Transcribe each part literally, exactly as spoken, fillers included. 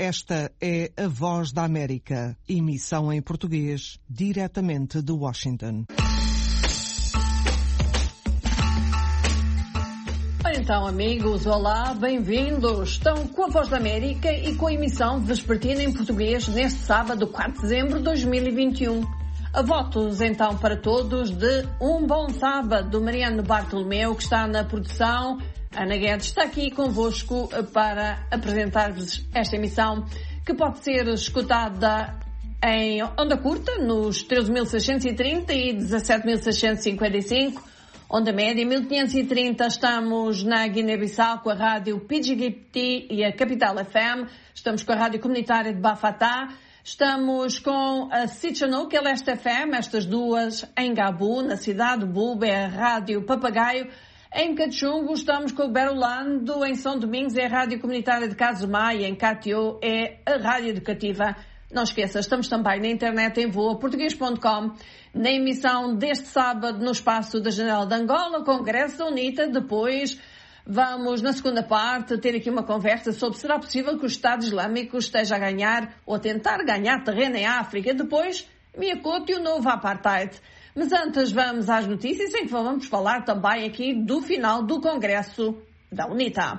Esta é a Voz da América, emissão em português, diretamente de Washington. Então, amigos, olá, bem-vindos. Estão com a Voz da América e com a emissão vespertina em português neste sábado, quatro de dezembro de dois mil e vinte e um. A votos, então, para todos de um bom sábado. Mariano Bartolomeu, que está na produção. Ana Guedes está aqui convosco para apresentar-vos esta emissão, que pode ser escutada em onda curta, nos treze mil seiscentos e trinta e dezassete mil seiscentos e cinquenta e cinco. Onda média mil quinhentos e trinta, estamos na Guiné-Bissau com a rádio P G G T e a Capital F M. Estamos com a rádio comunitária de Bafatá. Estamos com a Sitchanouk, a Leste F M, estas duas em Gabu, na cidade de Buba, é a rádio Papagaio. Em Cachungo estamos com o Berolando, em São Domingos é a rádio comunitária de Casumá e em Catió é a rádio educativa. Não esqueça, estamos também na internet em voa português ponto com, na emissão deste sábado no espaço da Janela de Angola, Congresso da UNITA. Depois vamos, na segunda parte, ter aqui uma conversa sobre se será possível que o Estado Islâmico esteja a ganhar ou a tentar ganhar terreno em África. Depois, Miyakoto e o novo Apartheid. Mas antes vamos às notícias, em que vamos falar também aqui do final do Congresso da UNITA.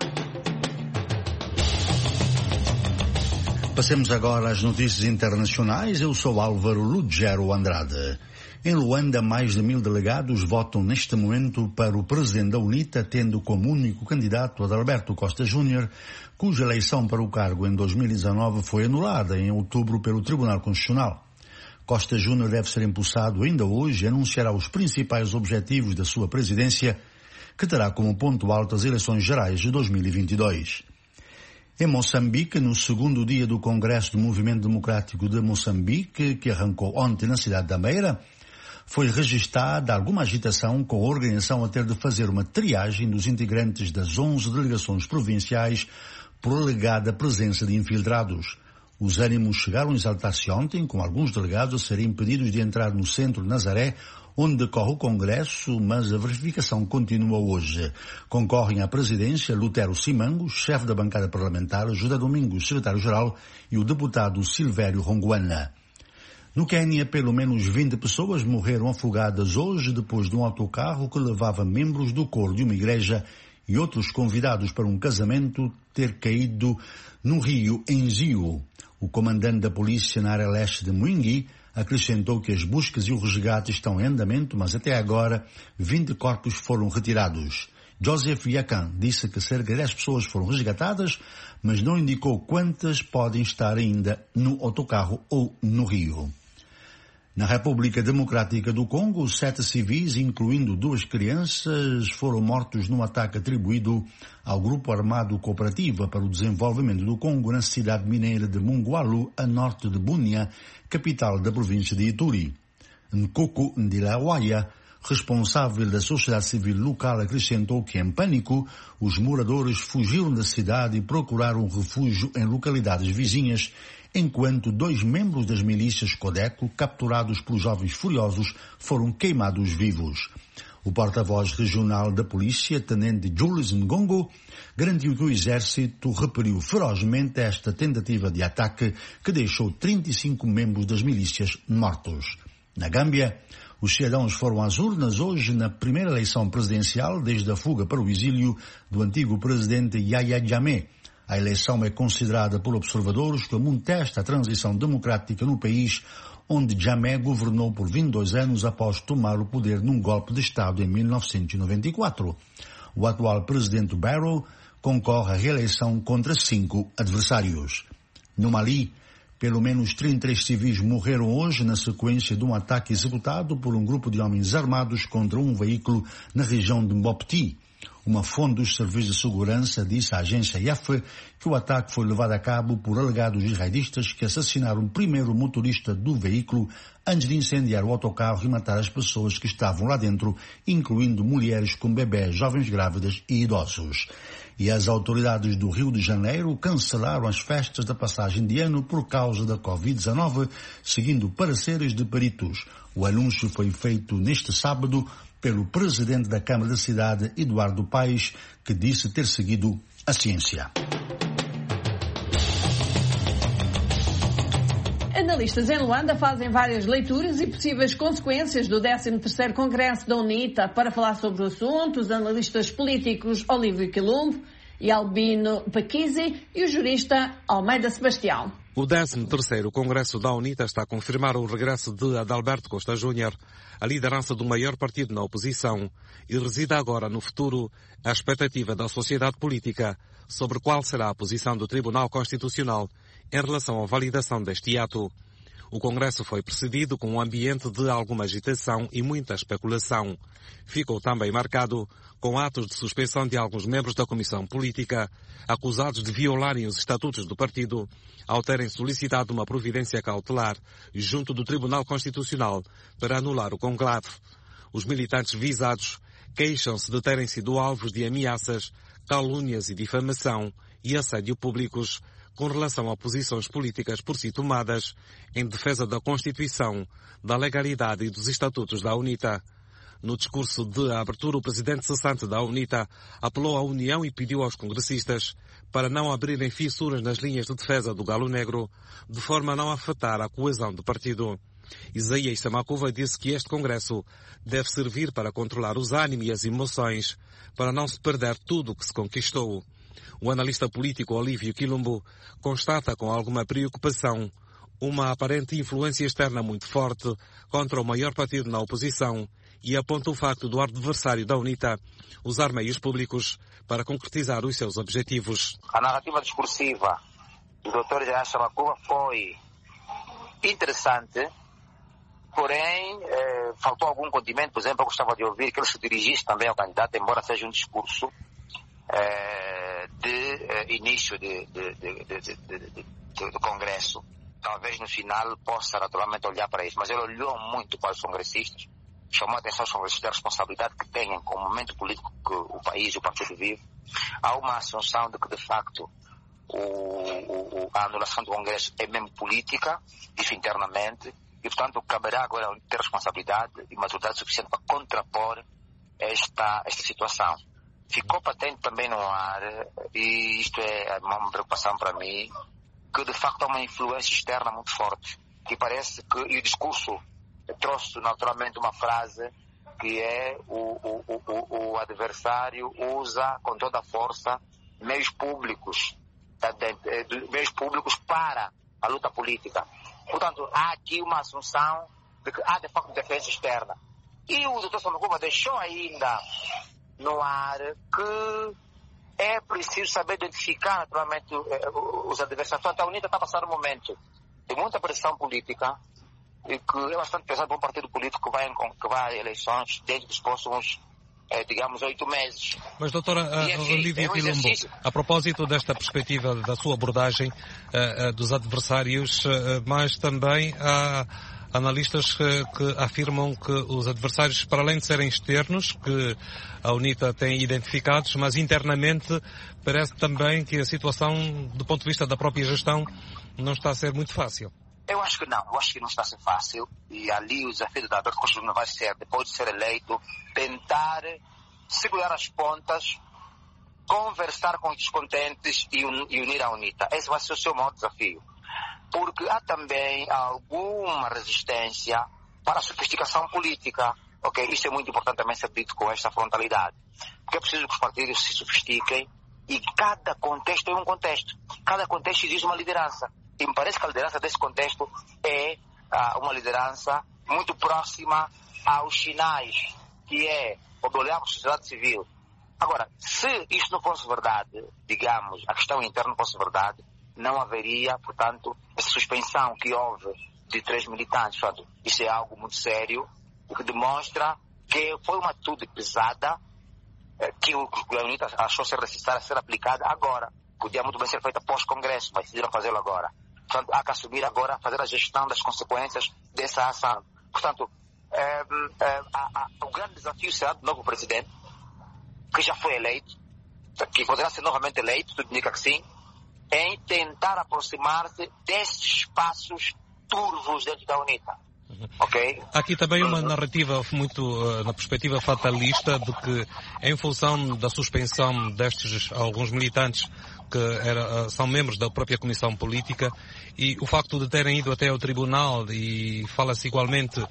Passemos agora às notícias internacionais. Eu sou Álvaro Lugero Andrade. Em Luanda, mais de mil delegados votam neste momento para o presidente da UNITA, tendo como único candidato Adalberto Costa Júnior, cuja eleição para o cargo em dois mil e dezanove foi anulada em outubro pelo Tribunal Constitucional. Costa Júnior deve ser empossado ainda hoje e anunciará os principais objetivos da sua presidência, que terá como ponto alto as eleições gerais de dois mil e vinte e dois. Em Moçambique, no segundo dia do Congresso do Movimento Democrático de Moçambique, que arrancou ontem na cidade da Beira, foi registada alguma agitação, com a organização a ter de fazer uma triagem dos integrantes das onze delegações provinciais por alegada presença de infiltrados. Os ânimos chegaram a exaltar-se ontem, com alguns delegados a serem impedidos de entrar no centro de Nazaré, onde decorre o Congresso, mas a verificação continua hoje. Concorrem à presidência Lutero Simango, chefe da bancada parlamentar, José Domingos, secretário-geral, e o deputado Silvério Ronguana. No Quênia, pelo menos vinte pessoas morreram afogadas hoje depois de um autocarro que levava membros do coro de uma igreja e outros convidados para um casamento ter caído no rio Enzio. O comandante da polícia na área leste de Mwingi acrescentou que as buscas e o resgate estão em andamento, mas até agora vinte corpos foram retirados. Joseph Yakan disse que cerca de dez pessoas foram resgatadas, mas não indicou quantas podem estar ainda no autocarro ou no rio. Na República Democrática do Congo, sete civis, incluindo duas crianças, foram mortos num ataque atribuído ao Grupo Armado Cooperativa para o Desenvolvimento do Congo na cidade mineira de Mungwalu, a norte de Bunia, capital da província de Ituri. Nkoko Ndilawaya, responsável da sociedade civil local, acrescentou que, em pânico, os moradores fugiram da cidade e procuraram refúgio em localidades vizinhas, enquanto dois membros das milícias Codeco, capturados pelos jovens furiosos, foram queimados vivos. O porta-voz regional da polícia, tenente Julius Ngongo, garantiu que o exército repeliu ferozmente esta tentativa de ataque que deixou trinta e cinco membros das milícias mortos. Na Gâmbia, os cidadãos foram às urnas hoje na primeira eleição presidencial desde a fuga para o exílio do antigo presidente Yahya Jammeh. A eleição é considerada por observadores como um teste à transição democrática no país, onde Jammeh governou por vinte e dois anos após tomar o poder num golpe de Estado em mil novecentos e noventa e quatro. O atual presidente Barrow concorre à reeleição contra cinco adversários. No Mali, pelo menos trinta e três civis morreram hoje na sequência de um ataque executado por um grupo de homens armados contra um veículo na região de Mopti. Uma fonte dos serviços de segurança disse à agência I A F que o ataque foi levado a cabo por alegados jihadistas que assassinaram primeiro o motorista do veículo antes de incendiar o autocarro e matar as pessoas que estavam lá dentro, incluindo mulheres com bebés, jovens grávidas e idosos. E as autoridades do Rio de Janeiro cancelaram as festas da passagem de ano por causa da covid dezenove, seguindo pareceres de peritos. O anúncio foi feito neste sábado pelo presidente da Câmara da cidade, Eduardo Paes, que disse ter seguido a ciência. especialistas em Luanda fazem várias leituras e possíveis consequências do décimo terceiro Congresso da UNITA. Para falar sobre o assunto, os analistas políticos Olívio Quilombo e Albino Paquisi e o jurista Almeida Sebastião. O décimo terceiro Congresso da UNITA está a confirmar o regresso de Adalberto Costa Júnior à liderança do maior partido na oposição e reside agora no futuro a expectativa da sociedade política sobre qual será a posição do Tribunal Constitucional em relação à validação deste ato. O Congresso foi precedido com um ambiente de alguma agitação e muita especulação. Ficou também marcado com atos de suspeição de alguns membros da Comissão Política, acusados de violarem os estatutos do partido, ao terem solicitado uma providência cautelar junto do Tribunal Constitucional para anular o conclave. Os militantes visados queixam-se de terem sido alvos de ameaças, calúnias e difamação e assédio públicos com relação a posições políticas por si tomadas em defesa da Constituição, da legalidade e dos estatutos da UNITA. No discurso de abertura, o presidente cessante da UNITA apelou à união e pediu aos congressistas para não abrirem fissuras nas linhas de defesa do Galo Negro, de forma a não afetar a coesão do partido. Isaías Samacuva disse que este Congresso deve servir para controlar os ânimos e as emoções, para não se perder tudo o que se conquistou. O analista político Olívio Quilombo constata com alguma preocupação uma aparente influência externa muito forte contra o maior partido na oposição e aponta o facto do adversário da UNITA usar meios públicos para concretizar os seus objetivos. A narrativa discursiva do doutor Isaías Samacuva foi interessante, porém eh, faltou algum condimento. Por exemplo, eu gostava de ouvir que ele se dirigisse também ao candidato, embora seja um discurso eh, de eh, início de, de, de, de, de, de, de, do Congresso. Talvez no final possa naturalmente olhar para isso, mas ele olhou muito para os congressistas, chamou a atenção aos congressistas da responsabilidade que têm com o momento político que o país e o partido vive. Há uma assunção de que, de facto, o, o, a anulação do Congresso é mesmo política, isso internamente, e, portanto, caberá agora ter responsabilidade e maturidade suficiente para contrapor esta, esta situação. Ficou patente também no ar, e isto é uma preocupação para mim, que de facto há uma influência externa muito forte, que parece que, e o discurso trouxe naturalmente uma frase que é o, o, o, o adversário usa com toda a força meios públicos, meios públicos para a luta política. Portanto, há aqui uma assunção de que há de facto defesa externa. E o doutor Samacuva deixou ainda no ar que é preciso saber identificar naturalmente os adversários. Portanto, a UNITA está a passar um momento de muita pressão política e que é bastante pesado para um partido político que vai, que vai a eleições dentro dos próximos, eh, digamos, oito meses. Mas, doutora uh, Olívia é um Quilombo, a propósito desta perspectiva da sua abordagem uh, uh, dos adversários, uh, mas também há analistas que, que afirmam que os adversários, para além de serem externos, que a UNITA tem identificados, mas internamente parece também que a situação, do ponto de vista da própria gestão, não está a ser muito fácil. Eu acho que não, eu acho que não está a ser fácil, e ali o desafio da Alberto Costa não vai ser, depois de ser eleito, tentar segurar as pontas, conversar com os descontentes e unir a UNITA. Esse vai ser o seu maior desafio. Porque há também alguma resistência para a sofisticação política. Okay? Isso é muito importante também ser dito com esta frontalidade. Porque é preciso que os partidos se sofistiquem e cada contexto é um contexto. Cada contexto exige uma liderança. E me parece que a liderança desse contexto é uh, uma liderança muito próxima aos sinais, que é olhar para a sociedade civil. Agora, se isso não fosse verdade, digamos, a questão interna não fosse verdade, não haveria, portanto, essa suspensão que houve de três militantes. Portanto, isso é algo muito sério, o que demonstra que foi uma atitude pesada que o a UNITA achou ser necessária ser aplicada agora. Podia muito bem ser feita pós-congresso, mas decidiram fazê-lo agora. Portanto, há que assumir agora, fazer a gestão das consequências dessa ação. Portanto, é, é, a, a, o grande desafio será do novo presidente, que já foi eleito, que poderá ser novamente eleito, tudo indica que sim, em tentar aproximar-se desses espaços turvos dentro da UNITA. Ok? Há aqui também uma narrativa muito uh, na perspectiva fatalista de que, em função da suspensão destes alguns militantes que era, são membros da própria Comissão Política, e o facto de terem ido até ao Tribunal, e fala-se igualmente uh,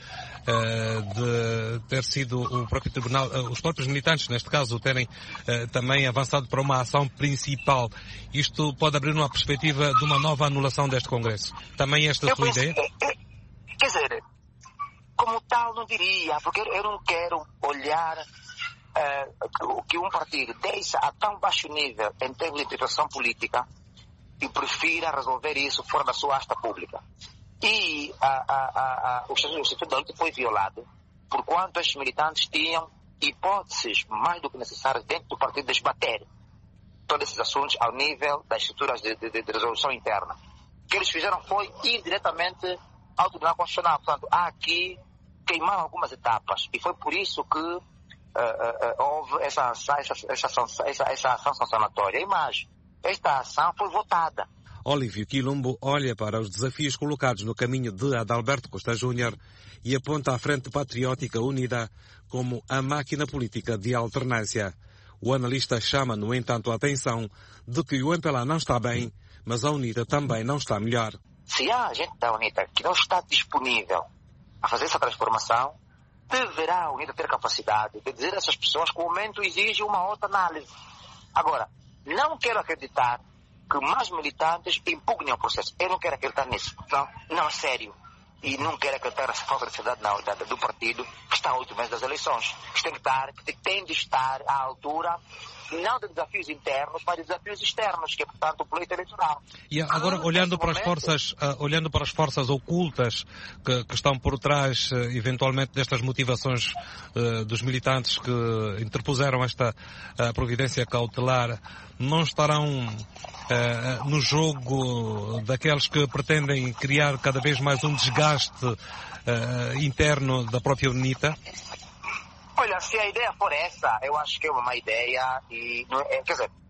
de ter sido o próprio Tribunal, uh, os próprios militantes, neste caso, terem uh, também avançado para uma ação principal. Isto pode abrir uma perspectiva de uma nova anulação deste Congresso. Também esta é a sua ideia? Quer dizer, como tal não diria, porque eu não quero olhar uh, que um partido deixa a tão baixo nível em termos de intervenção política e prefira resolver isso fora da sua asta pública. E a, a, a, a, o Estatuto da Unita foi violado, porquanto estes militantes tinham hipóteses mais do que necessárias dentro do partido de debater todos esses assuntos ao nível das estruturas de, de, de resolução interna. O que eles fizeram foi ir diretamente ao Tribunal Constitucional. Portanto, há aqui queimaram algumas etapas, e foi por isso que uh, uh, uh, houve essa, essa, essa, essa, essa ação sancionatória. E mais, esta ação foi votada. Olívio Quilombo olha para os desafios colocados no caminho de Adalberto Costa Júnior e aponta a Frente Patriótica Unida como a máquina política de alternância. O analista chama, no entanto, a atenção de que o M P L A não está bem, mas a UNITA também não está melhor. Se há gente da UNITA que não está disponível a fazer essa transformação, deverá a UNITA ter capacidade de dizer a essas pessoas que o momento exige uma outra análise. Agora, não quero acreditar que mais militantes impugnem o processo. Eu não quero acreditar nisso. Não, não é sério. E não quero acreditar nessa falta de seriedade na hora do partido que está a oito meses das eleições. Que tem, que estar, que tem de estar à altura, não de desafios internos, mas de desafios externos, que é, portanto, o pleito eleitoral. E agora, ah, olhando para momento... as forças, uh, olhando para as forças ocultas que, que estão por trás, uh, eventualmente, destas motivações uh, dos militantes que interpuseram esta uh, providência cautelar, não estarão uh, no jogo daqueles que pretendem criar cada vez mais um desgaste uh, interno da própria UNITA? Olha, se a ideia for essa, eu acho que é uma má ideia e, é, quer dizer,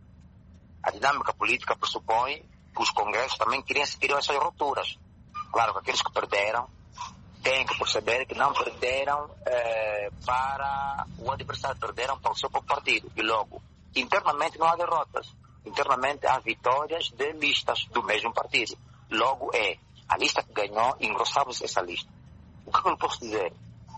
a dinâmica política pressupõe que os congressos também queriam, queriam essas rupturas. Claro que aqueles que perderam têm que perceber que não perderam eh, para o adversário, perderam para o seu próprio partido. E logo, internamente não há derrotas. Internamente há vitórias de listas do mesmo partido. Logo é, a lista que ganhou, engrossava-se essa lista. O que eu posso dizer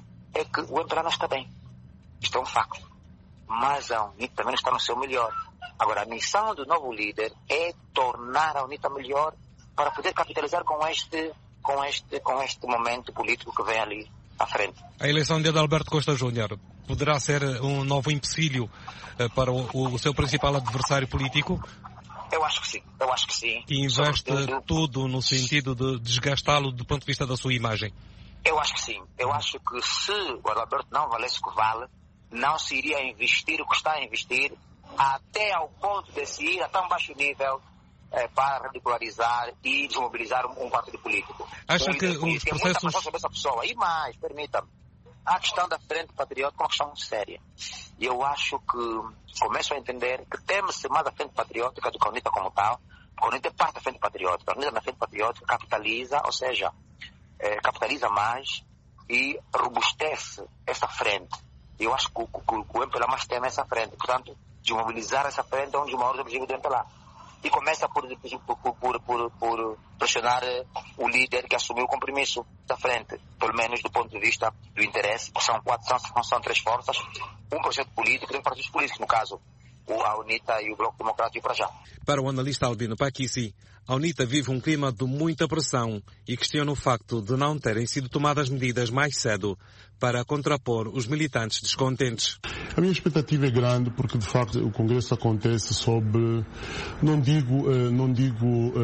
é que o M P L A não está bem. Isto é um facto. Mas a UNITA também não está no seu melhor. Agora, a missão do novo líder é tornar a UNITA melhor para poder capitalizar com este, com este, com este momento político que vem ali à frente. A eleição de Adalberto Costa Júnior poderá ser um novo empecilho para o, o seu principal adversário político? Eu acho que sim. Eu acho que sim. E investe Sobretudo... tudo no sentido de desgastá-lo do ponto de vista da sua imagem? Eu acho que sim. Eu acho que se o Adalberto não valesse o que vale, não se iria investir o que está a investir até ao ponto de se ir a tão baixo nível eh, para ridicularizar e desmobilizar um, um partido político. Acha um que os processos... sobre essa pessoa. E mais, permita-me, a questão da Frente Patriótica é uma questão muito séria. E eu acho que começo a entender que teme-se mais a Frente Patriótica do que a UNITA como tal, porque a UNITA é parte da Frente Patriótica. A UNITA na Frente Patriótica capitaliza, ou seja, eh, capitaliza mais e robustece essa frente. Eu acho que o, que, que o M P L A mais teme essa frente. Portanto, desmobilizar essa frente é um dos maiores objetivos do M P L A. E começa por, por, por, por, por pressionar o líder que assumiu o compromisso da frente, pelo menos do ponto de vista do interesse, que são quatro, são, são três forças, um projeto político e um partido político, no caso, a UNITA e o Bloco Democrático para já. Para o analista Albino Paquissi, a UNITA vive um clima de muita pressão e questiona o facto de não terem sido tomadas medidas mais cedo para contrapor os militantes descontentes. A minha expectativa é grande porque, de facto, o Congresso acontece sob, não digo, não digo,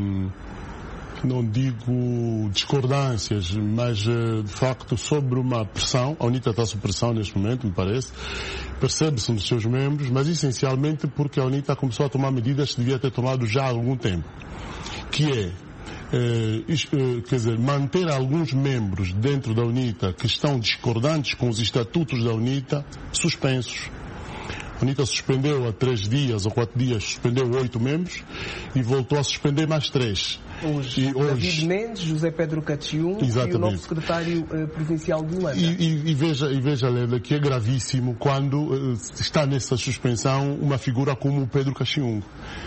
não digo discordâncias, mas, de facto, sobre uma pressão. A UNITA está sob pressão neste momento, me parece. Percebe-se nos seus membros, mas essencialmente porque a UNITA começou a tomar medidas que devia ter tomado já há algum tempo. Que é, eh, quer dizer, manter alguns membros dentro da UNITA que estão discordantes com os estatutos da UNITA suspensos. A UNITA suspendeu há três dias ou quatro dias, suspendeu oito membros e voltou a suspender mais três. Os e hoje... David Mendes, José Pedro Cachium e o novo secretário uh, provincial de Luanda. E, e, e veja, e veja Leda, que é gravíssimo quando uh, está nessa suspensão uma figura como o Pedro Cachium,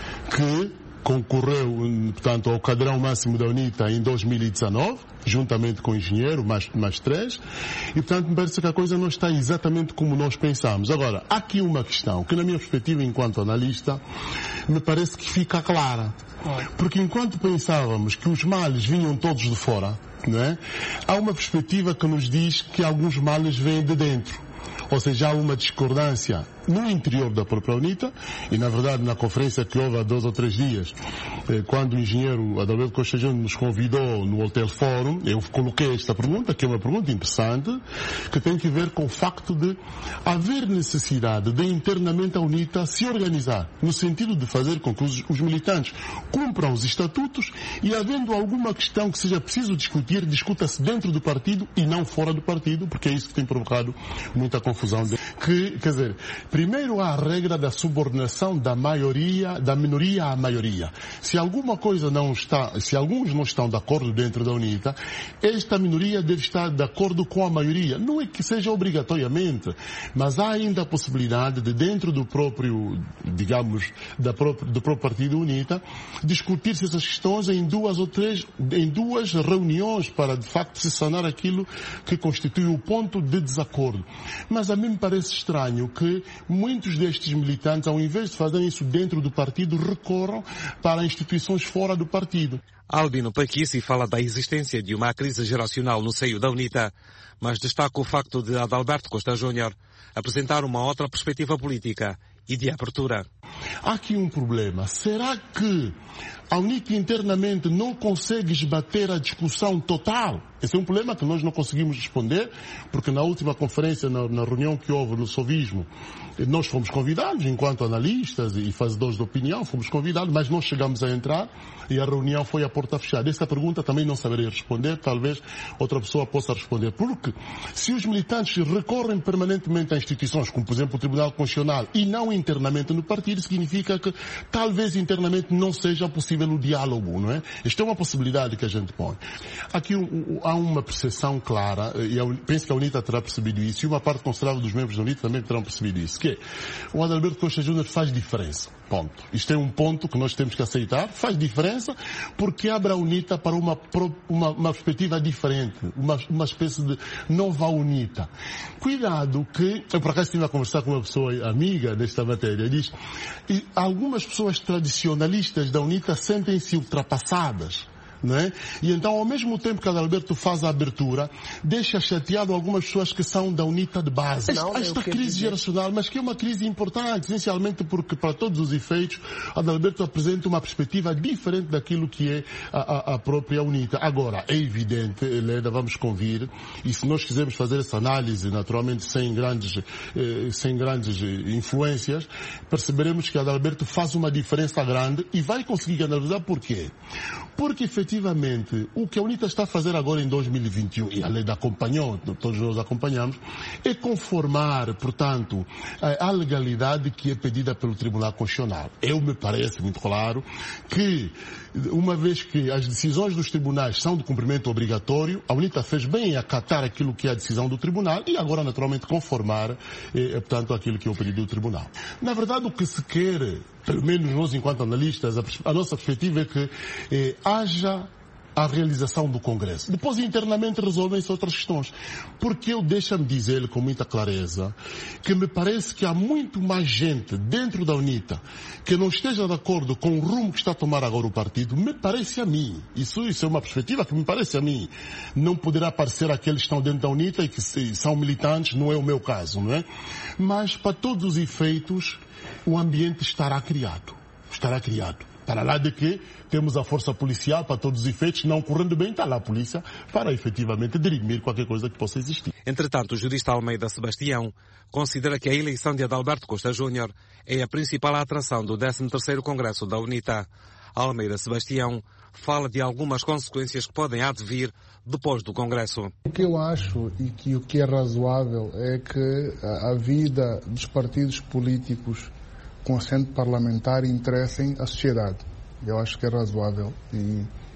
que concorreu, portanto, ao cadrão máximo da UNITA em dois mil e dezanove, juntamente com o engenheiro, mais, mais três, e, portanto, me parece que a coisa não está exatamente como nós pensamos. Agora, há aqui uma questão que, na minha perspectiva, enquanto analista, me parece que fica clara. Porque enquanto pensávamos que os males vinham todos de fora, não é? Há uma perspectiva que nos diz que alguns males vêm de dentro. Ou seja, há uma discordância no interior da própria UNITA, e na verdade na conferência que houve há dois ou três dias, quando o engenheiro Adalberto Costa Júnior nos convidou no Hotel Fórum, eu coloquei esta pergunta, que é uma pergunta interessante, que tem que ver com o facto de haver necessidade de internamente a UNITA se organizar, no sentido de fazer com que os, os militantes cumpram os estatutos e, havendo alguma questão que seja preciso discutir, discuta-se dentro do partido e não fora do partido, porque é isso que tem provocado muita confusão. Que, quer dizer, primeiro há a regra da subordinação da maioria, da minoria à maioria. Se alguma coisa não está, se alguns não estão de acordo dentro da UNITA, esta minoria deve estar de acordo com a maioria. Não é que seja obrigatoriamente, mas há ainda a possibilidade de, dentro do próprio, digamos, da própria, do próprio partido UNITA, discutir-se essas questões em duas ou três, em duas reuniões para, de facto, se sanar aquilo que constitui o ponto de desacordo. Mas a mim me parece estranho que muitos destes militantes, ao invés de fazerem isso dentro do partido, recorram para instituições fora do partido. Albino Paquissi fala da existência de uma crise geracional no seio da UNITA, mas destaca o facto de Adalberto Costa Júnior apresentar uma outra perspectiva política e de abertura. Há aqui um problema. Será que a UNITA internamente não consegue esbater a discussão total? Esse é um problema que nós não conseguimos responder, porque na última conferência, na, na reunião que houve no Sovismo, nós fomos convidados, enquanto analistas e fazedores de opinião, fomos convidados, mas nós chegamos a entrar e a reunião foi à porta fechada. Essa pergunta também não saberei responder, talvez outra pessoa possa responder. Porque se os militantes recorrem permanentemente a instituições, como por exemplo o Tribunal Constitucional, e não internamente no partido, significa que talvez internamente não seja possível o diálogo, não é? Esta é uma possibilidade que a gente põe. Aqui um, há uma percepção clara, e eu penso que a UNITA terá percebido isso, e uma parte considerável dos membros da UNITA também terão percebido isso, que é, o Adalberto Costa Júnior faz diferença. Ponto. Isto é um ponto que nós temos que aceitar. Faz diferença porque abre a UNITA para uma, uma, uma perspectiva diferente, uma, uma espécie de nova UNITA. Cuidado que, eu por acaso estive a conversar com uma pessoa amiga desta matéria, diz, e algumas pessoas tradicionalistas da UNITA sentem-se ultrapassadas. Não é? E então, ao mesmo tempo que Adalberto faz a abertura, deixa chateado algumas pessoas que são da UNITA de base. Não, esta crise geracional, mas que é uma crise importante, essencialmente porque, para todos os efeitos, Adalberto apresenta uma perspectiva diferente daquilo que é a, a, a própria UNITA. Agora, é evidente, Helena, vamos convir, e se nós quisermos fazer essa análise, naturalmente, sem grandes, eh, sem grandes influências, perceberemos que Adalberto faz uma diferença grande e vai conseguir analisar por quê. Porque, efetivamente, o que a UNITA está a fazer agora em dois mil e vinte e um, e a lei da acompanhou, todos nós acompanhamos, é conformar, portanto, a legalidade que é pedida pelo Tribunal Constitucional. Eu me parece muito claro que, uma vez que as decisões dos tribunais são de cumprimento obrigatório, a UNITA fez bem em acatar aquilo que é a decisão do Tribunal e agora, naturalmente, conformar, eh, portanto, aquilo que é o pedido do Tribunal. Na verdade, o que se quer, pelo menos nós, enquanto analistas, a, a nossa perspectiva é que eh, haja a realização do Congresso. Depois, internamente, resolvem-se outras questões. Porque eu deixo-me dizer com muita clareza que me parece que há muito mais gente dentro da UNITA que não esteja de acordo com o rumo que está a tomar agora o partido. Me parece a mim. Isso, isso é uma perspectiva que me parece a mim. Não poderá parecer aqueles que estão dentro da UNITA e que são militantes, não é o meu caso, não é? Mas, para todos os efeitos, o ambiente estará criado. Estará criado. Para lá de que temos a força policial, para todos os efeitos, não correndo bem, está lá a polícia para efetivamente dirimir qualquer coisa que possa existir. Entretanto, o jurista Almeida Sebastião considera que a eleição de Adalberto Costa Júnior é a principal atração do décimo terceiro Congresso da UNITA. Almeida Sebastião fala de algumas consequências que podem advir depois do Congresso. O que eu acho e que o que é razoável é que a vida dos partidos políticos com assento parlamentar interessem a sociedade. Eu acho que é razoável e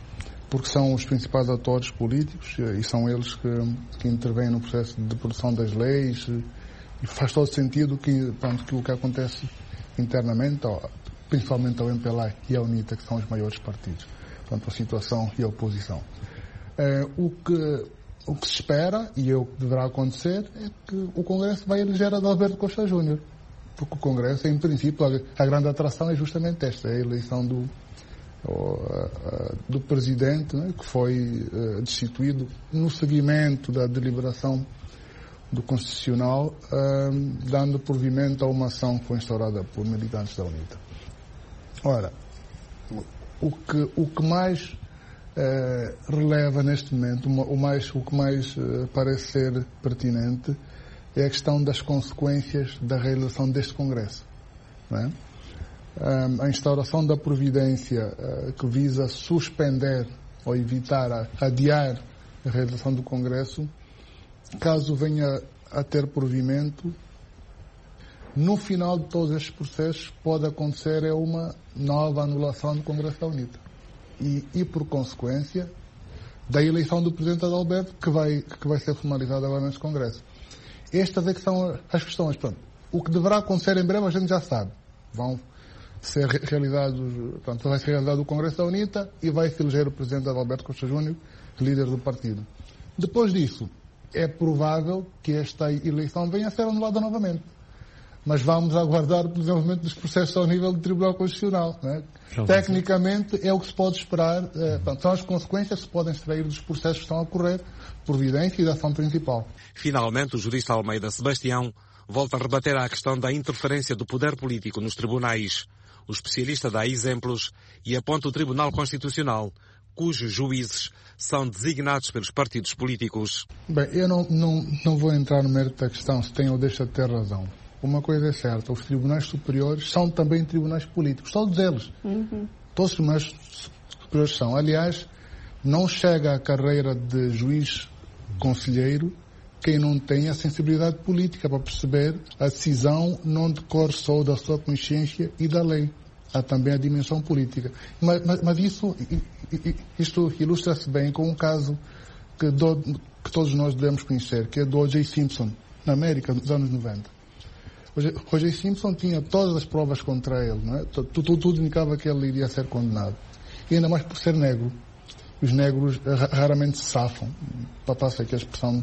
porque são os principais atores políticos e são eles que, que intervêm no processo de produção das leis, e faz todo sentido que, pronto, que o que acontece internamente, principalmente ao M P L A e à UNITA, que são os maiores partidos, portanto, a situação e a oposição. É, o, que, o que se espera, e é o que deverá acontecer, é que o Congresso vai eleger Adalberto Costa Júnior, porque o Congresso, em princípio, a, a grande atração é justamente esta, é a eleição do, do Presidente, né, que foi uh, destituído no seguimento da deliberação do Constitucional, uh, dando provimento a uma ação que foi instaurada por militantes da UNITA. Ora, o que, o que mais uh, releva neste momento, o, mais, o que mais uh, parece ser pertinente, é a questão das consequências da realização deste Congresso. Não é? Um, a instauração da providência uh, que visa suspender ou evitar, a, adiar a realização do Congresso, caso venha a ter provimento, no final de todos estes processos pode acontecer é uma nova anulação do Congresso da UNITA. E, e por consequência, da eleição do Presidente Adalberto, que vai, que vai ser formalizada agora neste Congresso. Estas é que são as questões. Pronto, o que deverá acontecer em breve a gente já sabe. Vão ser realizados, portanto, vai ser realizado o Congresso da UNITA e vai se eleger o Presidente Adalberto Costa Júnior, líder do partido. Depois disso, é provável que esta eleição venha a ser anulada novamente. Mas vamos aguardar o desenvolvimento dos processos ao nível do Tribunal Constitucional. Né? Tecnicamente, é o que se pode esperar, é, portanto, são as consequências que se podem extrair dos processos que estão a ocorrer, providência e da ação principal. Finalmente, o jurista Almeida Sebastião volta a rebater a questão da interferência do poder político nos tribunais. O especialista dá exemplos e aponta o Tribunal Constitucional, cujos juízes são designados pelos partidos políticos. Bem, eu não, não, não vou entrar no mérito da questão se tem ou deixa de ter razão. Uma coisa é certa, os tribunais superiores são também tribunais políticos, todos eles. Uhum. Todos os tribunais superiores são. Aliás, não chega à carreira de juiz conselheiro quem não tem a sensibilidade política para perceber a decisão não decorre só da sua consciência e da lei. Há também a dimensão política. Mas, mas, mas isso, isto ilustra-se bem com um caso que, do, que todos nós devemos conhecer, que é do O J Simpson, na América, nos anos noventa. O J Simpson tinha todas as provas contra ele, não é? Tudo, tudo, tudo indicava que ele iria ser condenado. E ainda mais por ser negro. Os negros raramente se safam, para passar aqui a expressão,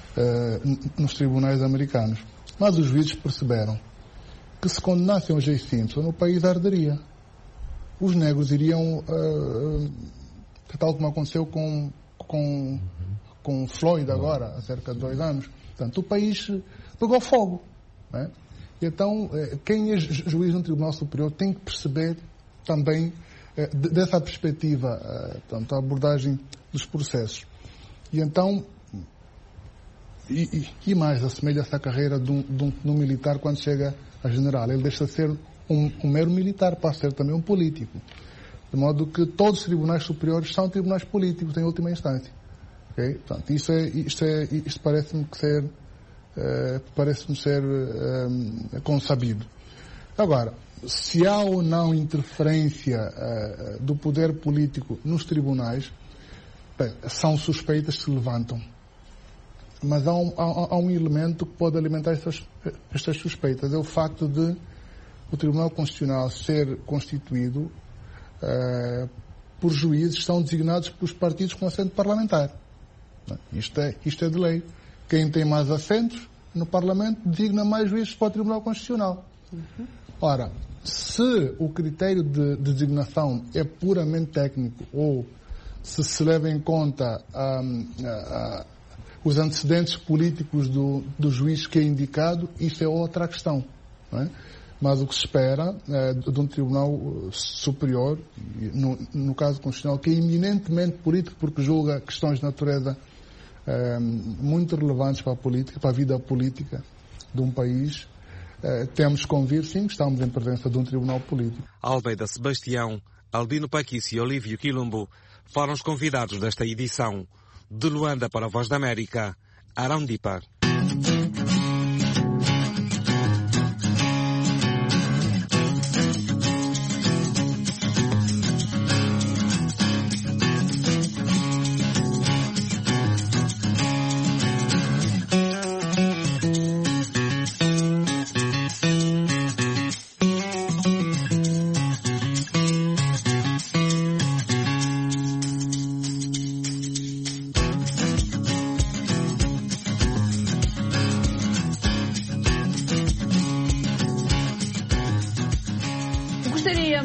uh, nos tribunais americanos. Mas os juízes perceberam que se condenassem o J Simpson, o país arderia. Os negros iriam, uh, uh, tal como aconteceu com, com, com Floyd agora, há cerca de dois anos. Portanto, o país pegou fogo, não é? Então, quem é juiz no Tribunal Superior tem que perceber também, dessa perspectiva, portanto, a abordagem dos processos. E então, e, e mais, assemelha-se à carreira de um, de, um, de um militar quando chega a general. Ele deixa de ser um, um mero militar, passa a ser também um político. De modo que todos os tribunais superiores são tribunais políticos, em última instância. Okay? Portanto, isto, é, isto, é, isto parece-me que ser... Uh, parece-me ser uh, consabido. Agora, se há ou não interferência uh, do poder político nos tribunais, bem, são suspeitas que se levantam. Mas há um, há, há um elemento que pode alimentar estas, estas suspeitas. É o facto de o Tribunal Constitucional ser constituído uh, por juízes que são designados pelos partidos com assento parlamentar. Isto é, isto é de lei. Quem tem mais assentos no Parlamento designa mais juízes para o Tribunal Constitucional. Uhum. Ora, se o critério de, de designação é puramente técnico ou se se leva em conta um, uh, uh, os antecedentes políticos do, do juiz que é indicado, isso é outra questão. Não é? Mas o que se espera uh, de um Tribunal Superior, no, no caso constitucional, que é eminentemente político porque julga questões de natureza Uh, muito relevantes para a política, para a vida política de um país, uh, temos que convir, sim, que estamos em presença de um tribunal político. Almeida Sebastião, Albino Paquice e Olívio Quilombo foram os convidados desta edição. De Luanda para a Voz da América, Arão Dipar.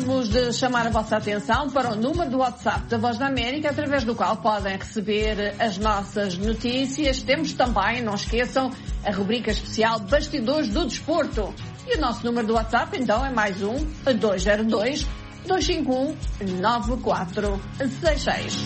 Gostamos de chamar a vossa atenção para o número do WhatsApp da Voz da América, através do qual podem receber as nossas notícias. Temos também, não esqueçam, a rubrica especial Bastidores do Desporto. E o nosso número do WhatsApp, então, é mais um, dois zero dois, dois cinco um, nove quatro seis seis.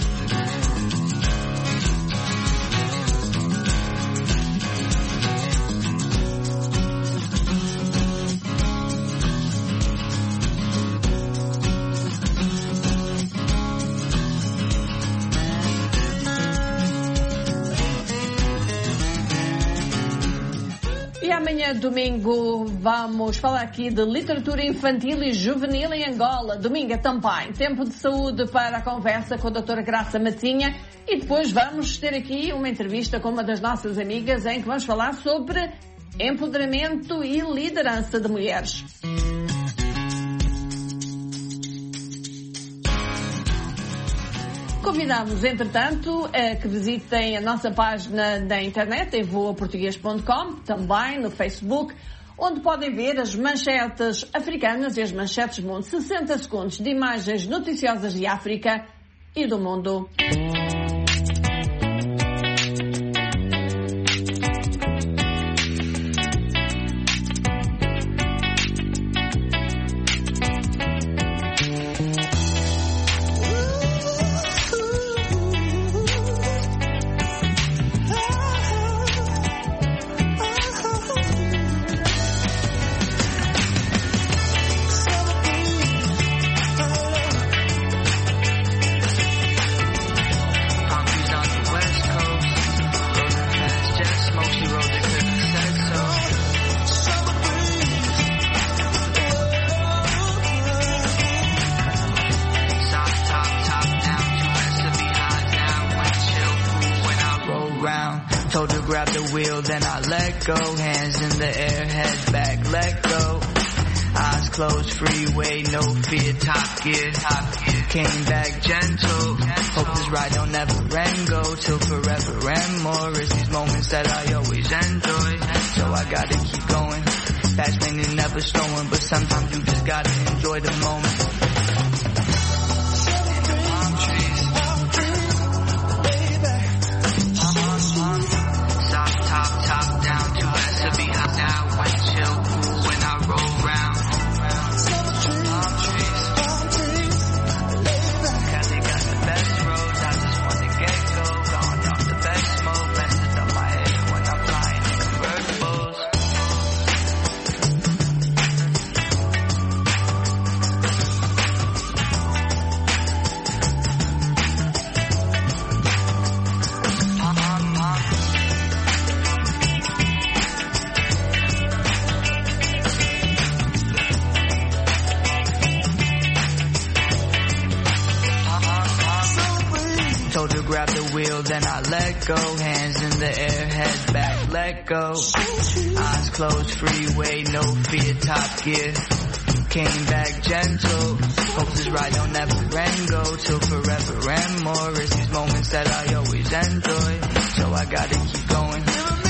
Amanhã, domingo, vamos falar aqui de literatura infantil e juvenil em Angola. Domingo é também tempo de saúde para a conversa com a doutora Graça Matinha e depois vamos ter aqui uma entrevista com uma das nossas amigas em que vamos falar sobre empoderamento e liderança de mulheres. Convidamos, entretanto, a que visitem a nossa página da internet em voa português ponto com, também no Facebook, onde podem ver as manchetes africanas e as manchetes do mundo. sessenta segundos de imagens noticiosas de África e do mundo. Then I let go, hands in the air, head back, let go. Eyes closed, freeway, no fear, top gear, top gear. Came back gentle, hope this ride don't never end, go till forever and more. It's these moments that I always enjoy, so I gotta keep going. Fast lane never slowing, but sometimes you just gotta enjoy the moment. Then I let go, hands in the air, head back, let go. Eyes closed, freeway, no fear, top gear. Came back gentle, hope this ride don't ever end, go till forever and more. It's these moments that I always enjoy, so I gotta keep going.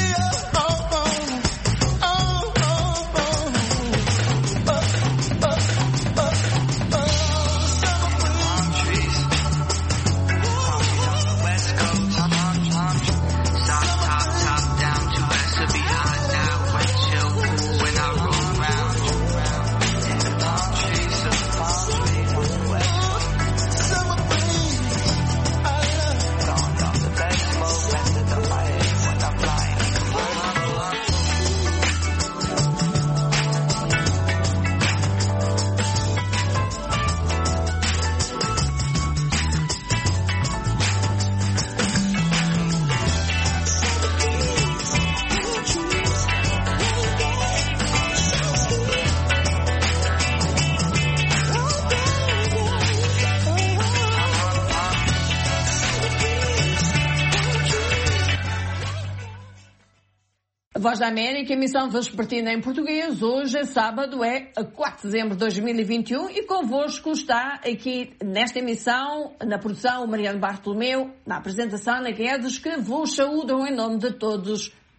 Voz da América, emissão vespertina em português. Hoje é sábado, é quatro de dezembro de dois mil e vinte e um e convosco está aqui nesta emissão, na produção, o Mariano Bartolomeu, na apresentação, na Guedes, que vos saúdam em nome de todos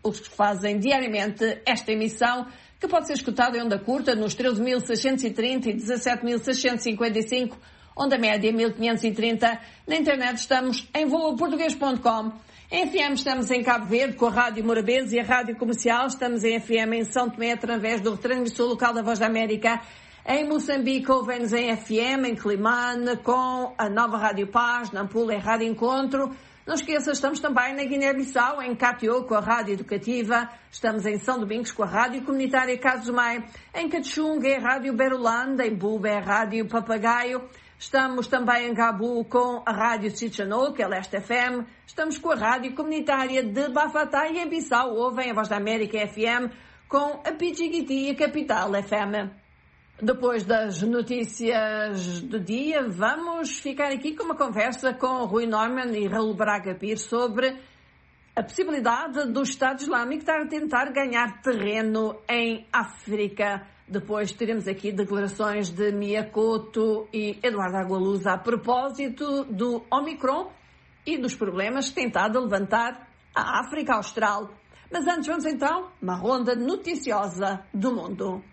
os que fazem diariamente esta emissão, que pode ser escutada em onda curta nos treze mil seiscentos e trinta e dezassete mil seiscentos e cinquenta e cinco, onda média mil quinhentos e trinta. Na internet estamos em voo português ponto com. Em F M estamos em Cabo Verde com a Rádio Morabeza e a Rádio Comercial. Estamos em F M em São Tomé através do retransmissor local da Voz da América. Em Moçambique ouvem-nos em F M, em Climane, com a nova Rádio Paz, Nampula em Rádio Encontro. Não esqueça, estamos também na Guiné-Bissau, em Catió, com a Rádio Educativa. Estamos em São Domingos, com a Rádio Comunitária Casumai. Em Cachunga, é a Rádio Berolanda. Em Buba, é a Rádio Papagaio. Estamos também em Gabu, com a Rádio Cichano, que é Leste F M. Estamos com a Rádio Comunitária de Bafatá e em Bissau ouvem a Voz da América F M, com a Pichiguiti e a Capital F M. Depois das notícias do dia, vamos ficar aqui com uma conversa com Rui Norman e Raul Braga Pires sobre a possibilidade do Estado Islâmico estar a tentar ganhar terreno em África. Depois teremos aqui declarações de Mia Couto e Eduardo Agualusa a propósito do Omicron e dos problemas que tem estado a levantar a África Austral. Mas antes vamos então uma ronda noticiosa do mundo.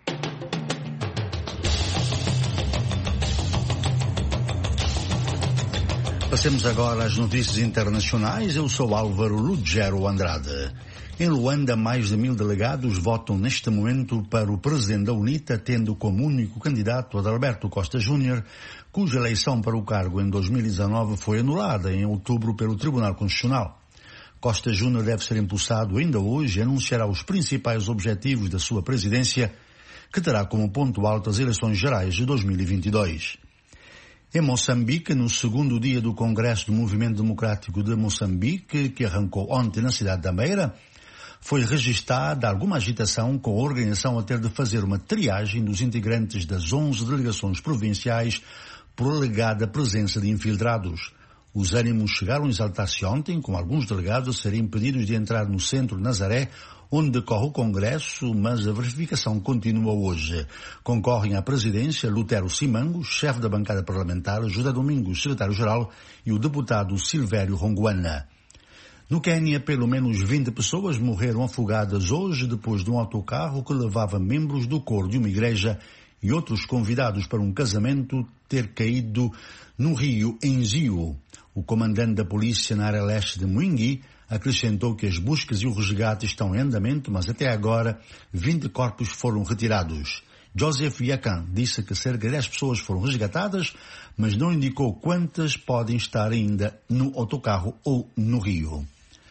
Passemos agora às notícias internacionais. Eu sou Álvaro Lugero Andrade. Em Luanda, mais de mil delegados votam neste momento para o presidente da UNITA, tendo como único candidato Adalberto Costa Júnior, cuja eleição para o cargo em dois mil e dezanove foi anulada em outubro pelo Tribunal Constitucional. Costa Júnior deve ser empossado ainda hoje e anunciará os principais objetivos da sua presidência, que terá como ponto alto as eleições gerais de dois mil e vinte e dois. Em Moçambique, no segundo dia do Congresso do Movimento Democrático de Moçambique, que arrancou ontem na cidade da Beira, foi registada alguma agitação com a organização a ter de fazer uma triagem dos integrantes das onze delegações provinciais por alegada presença de infiltrados. Os ânimos chegaram a exaltar-se ontem, com alguns delegados a serem impedidos de entrar no centro de Nazaré, onde decorre o Congresso, mas a verificação continua hoje. Concorrem à presidência Lutero Simango, chefe da bancada parlamentar, José Domingos, secretário-geral, e o deputado Silvério Ronguana. No Quênia, pelo menos vinte pessoas morreram afogadas hoje depois de um autocarro que levava membros do coro de uma igreja e outros convidados para um casamento ter caído no rio Enzio. O comandante da polícia na área leste de Mwingi acrescentou que as buscas e o resgate estão em andamento, mas até agora vinte corpos foram retirados. Joseph Yakan disse que cerca de dez pessoas foram resgatadas, mas não indicou quantas podem estar ainda no autocarro ou no rio.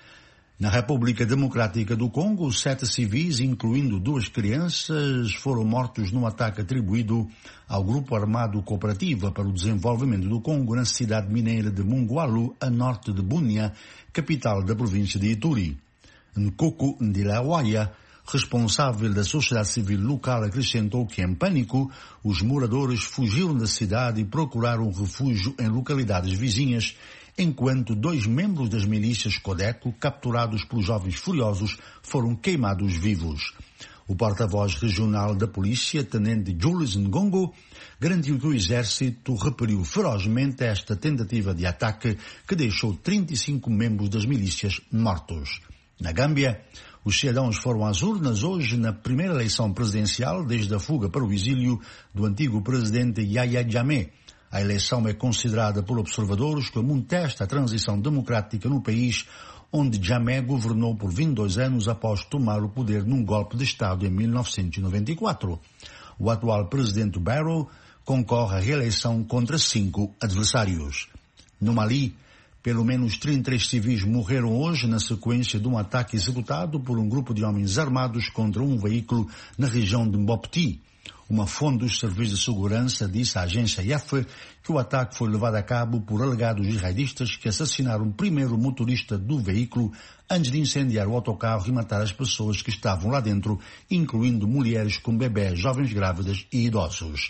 Na República Democrática do Congo, sete civis, incluindo duas crianças, foram mortos num ataque atribuído ao Grupo Armado Cooperativa para o Desenvolvimento do Congo na cidade mineira de Mungwalu, a norte de Bunia, capital da província de Ituri. Nkoko Ndilawaya, responsável da sociedade civil local, acrescentou que, em pânico, os moradores fugiram da cidade e procuraram refúgio em localidades vizinhas, enquanto dois membros das milícias Codeco, capturados pelos jovens furiosos, foram queimados vivos. O porta-voz regional da polícia, tenente Julius Ngongo, garantiu que o exército repeliu ferozmente esta tentativa de ataque que deixou trinta e cinco membros das milícias mortos. Na Gâmbia, os cidadãos foram às urnas hoje na primeira eleição presidencial desde a fuga para o exílio do antigo presidente Yahya Jammeh. A eleição é considerada por observadores como um teste à transição democrática no país, onde Jammeh governou por vinte e dois anos após tomar o poder num golpe de Estado em mil novecentos e noventa e quatro. O atual presidente Barrow concorre à reeleição contra cinco adversários. No Mali, pelo menos trinta e três civis morreram hoje na sequência de um ataque executado por um grupo de homens armados contra um veículo na região de Mopti. Uma fonte dos serviços de segurança disse à agência I F que o ataque foi levado a cabo por alegados jihadistas que assassinaram primeiro o motorista do veículo antes de incendiar o autocarro e matar as pessoas que estavam lá dentro, incluindo mulheres com bebés, jovens grávidas e idosos.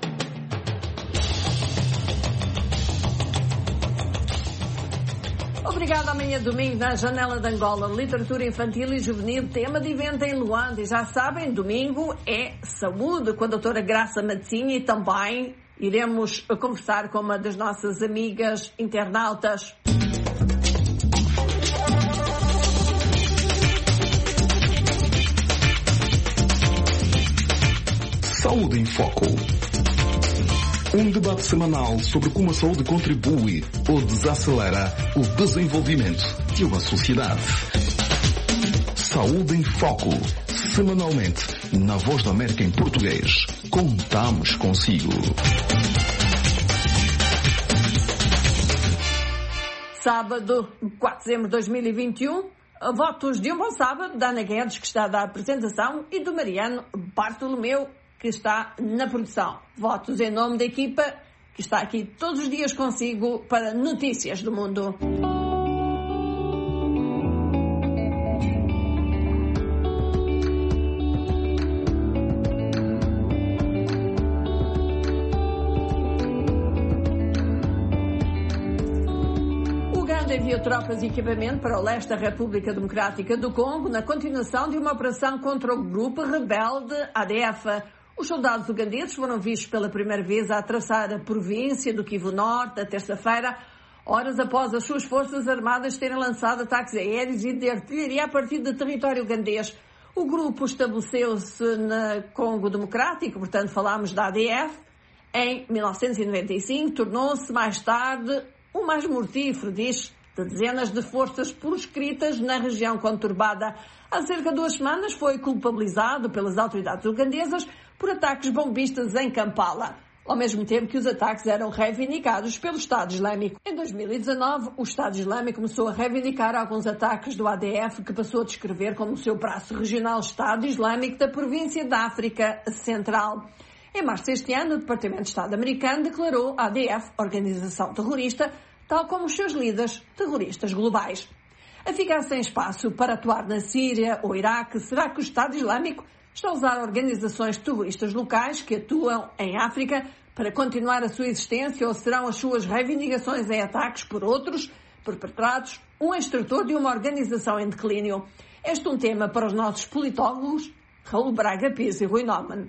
Obrigada. Amanhã domingo na Janela de Angola, literatura infantil e juvenil, tema de evento em Luanda. E já sabem, domingo é saúde com a doutora Graça Medicina e também iremos conversar com uma das nossas amigas internautas. Saúde em Foco. Um debate semanal sobre como a saúde contribui ou desacelera o desenvolvimento de uma sociedade. Saúde em Foco. Semanalmente, na Voz da América em português. Contamos consigo. Sábado, quatro de dezembro de dois mil e vinte e um, votos de um bom sábado da Ana Guedes, que está a dar a apresentação, e do Mariano Bartolomeu, que está na produção. Votos em nome da equipa que está aqui todos os dias consigo para Notícias do Mundo. Enviou tropas e equipamento para o leste da República Democrática do Congo na continuação de uma operação contra o grupo rebelde A D F. Os soldados ugandeses foram vistos pela primeira vez a atravessar a província do Kivu Norte na terça-feira, horas após as suas forças armadas terem lançado ataques aéreos e de artilharia a partir do território ugandês. O grupo estabeleceu-se no Congo Democrático, portanto falámos da A D F, em mil novecentos e noventa e cinco, tornou-se mais tarde o mais mortífero, diz, de dezenas de forças proscritas na região conturbada. Há cerca de duas semanas foi culpabilizado pelas autoridades ugandesas por ataques bombistas em Kampala, ao mesmo tempo que os ataques eram reivindicados pelo Estado Islâmico. Em dois mil e dezanove, o Estado Islâmico começou a reivindicar alguns ataques do A D F, que passou a descrever como o seu braço regional Estado Islâmico da província da África Central. Em março deste ano, o Departamento de Estado americano declarou a A D F organização terrorista, tal como os seus líderes terroristas globais. A ficar sem espaço para atuar na Síria ou Iraque, será que o Estado Islâmico está a usar organizações terroristas locais que atuam em África para continuar a sua existência, ou serão as suas reivindicações em ataques por outros perpetrados um instrutor de uma organização em declínio? Este é um tema para os nossos politólogos Raul Braga Pires e Rui Norman.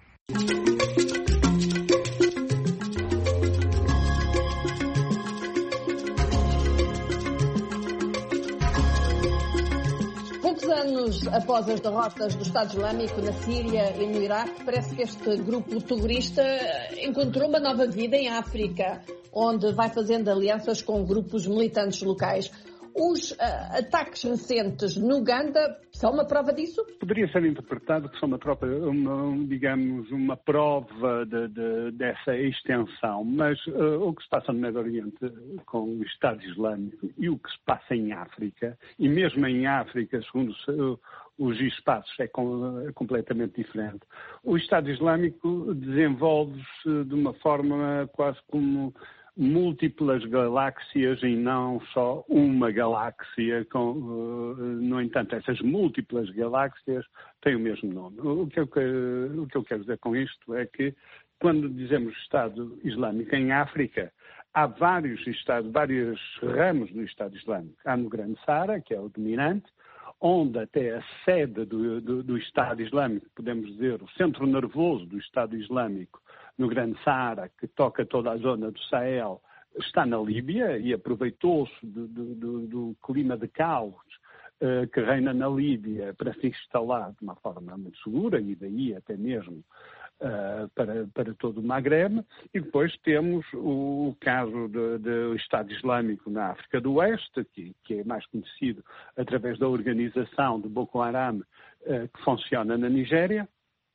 Poucos anos após as derrotas do Estado Islâmico na Síria e no Iraque, parece que este grupo terrorista encontrou uma nova vida em África, onde vai fazendo alianças com grupos militantes locais. Os uh, ataques recentes no Uganda são uma prova disso? Poderia ser interpretado que são uma, tropa, uma digamos, uma prova de, de, dessa extensão, mas uh, o que se passa no Médio Oriente com o Estado Islâmico e o que se passa em África, e mesmo em África, segundo uh, os espaços, é, com, é completamente diferente. O Estado Islâmico desenvolve-se de uma forma quase como múltiplas galáxias e não só uma galáxia. Com, no entanto, essas múltiplas galáxias têm o mesmo nome. O que, eu, o que eu quero dizer com isto é que, quando dizemos Estado Islâmico em África, há vários estados, vários ramos do Estado Islâmico. Há no Grande Saara, que é o dominante, onde até a sede do, do, do Estado Islâmico, podemos dizer, o centro nervoso do Estado Islâmico, no Grande Saara, que toca toda a zona do Sahel, está na Líbia e aproveitou-se do, do, do, do clima de caos uh, que reina na Líbia para se instalar de uma forma muito segura e daí até mesmo uh, para, para todo o Magreb. E depois temos o, o caso do, do Estado Islâmico na África do Oeste, que, que é mais conhecido através da organização de Boko Haram, uh, que funciona na Nigéria.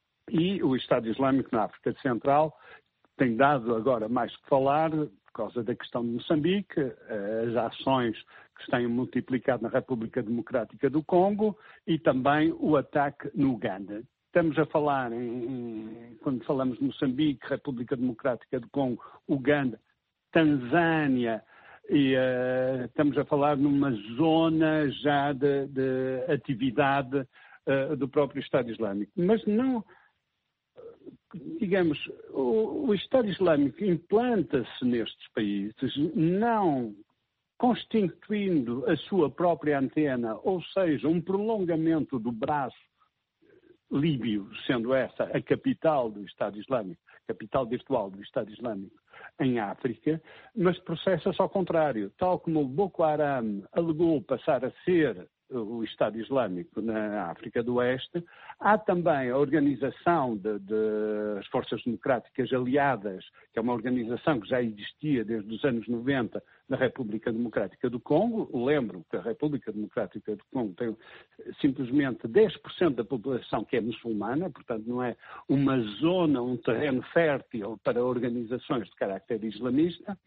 E o Estado Islâmico na África Central tem dado agora mais que falar por causa da questão de Moçambique, as ações que se têm multiplicado na República Democrática do Congo e também o ataque no Uganda. Estamos a falar, em, quando falamos de Moçambique, República Democrática do Congo, Uganda, Tanzânia, e uh, estamos a falar numa zona já de, de atividade uh, do próprio Estado Islâmico. Mas não... Digamos, o, o Estado Islâmico implanta-se nestes países, não constituindo a sua própria antena, ou seja, um prolongamento do braço líbio, sendo essa a capital do Estado Islâmico, capital virtual do Estado Islâmico em África, mas processa-se ao contrário. Tal como o Boko Haram alegou passar a ser o Estado Islâmico na África do Oeste, há também a organização das de, de Forças Democráticas Aliadas, que é uma organização que já existia desde os anos noventa na República Democrática do Congo. Lembro que a República Democrática do Congo tem simplesmente dez por cento da população que é muçulmana, portanto não é uma zona, um terreno fértil para organizações de carácter islamista,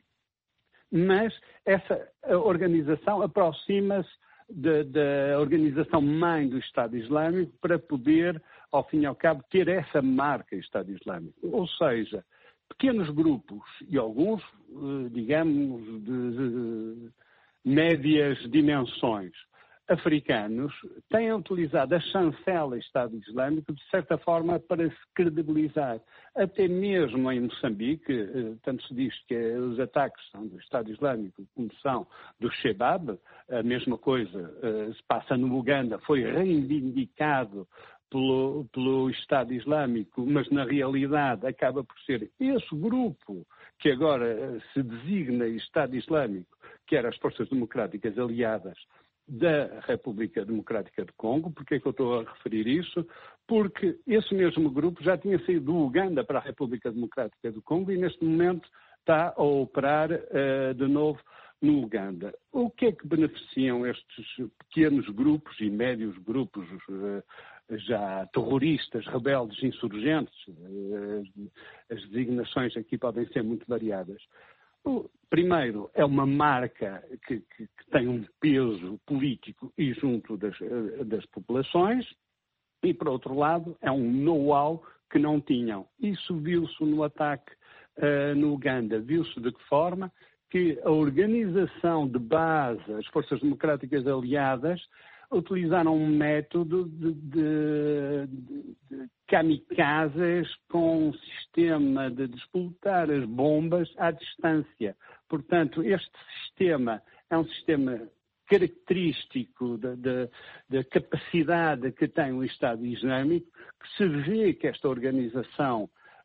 mas essa organização aproxima-se da organização mãe do Estado Islâmico para poder, ao fim e ao cabo, ter essa marca Estado Islâmico. Ou seja, pequenos grupos e alguns, digamos, de médias dimensões africanos têm utilizado a chancela Estado Islâmico, de certa forma, para se credibilizar. Até mesmo em Moçambique, tanto se diz que os ataques são do Estado Islâmico como são do Shebab, a mesma coisa se passa no Uganda, foi reivindicado pelo, pelo Estado Islâmico, mas na realidade acaba por ser esse grupo que agora se designa Estado Islâmico, que eram as Forças Democráticas Aliadas da República Democrática do Congo. Porquê é que eu estou a referir isso? Porque esse mesmo grupo já tinha saído do Uganda para a República Democrática do Congo e neste momento está a operar uh, de novo no Uganda. O que é que beneficiam estes pequenos grupos e médios grupos uh, já terroristas, rebeldes, insurgentes? Uh, as designações aqui podem ser muito variadas. Primeiro, é uma marca que, que, que tem um peso político e junto das, das populações, e, por outro lado, é um know-how que não tinham. Isso viu-se no ataque uh, no Uganda. Viu-se de que forma? Que a organização de base, as Forças Democráticas Aliadas, utilizaram um método de, de, de, de kamikazes com um sistema de disputar as bombas à distância. Portanto, este sistema é um sistema característico da, da, da capacidade que tem o Estado Islâmico, que se vê que esta organização,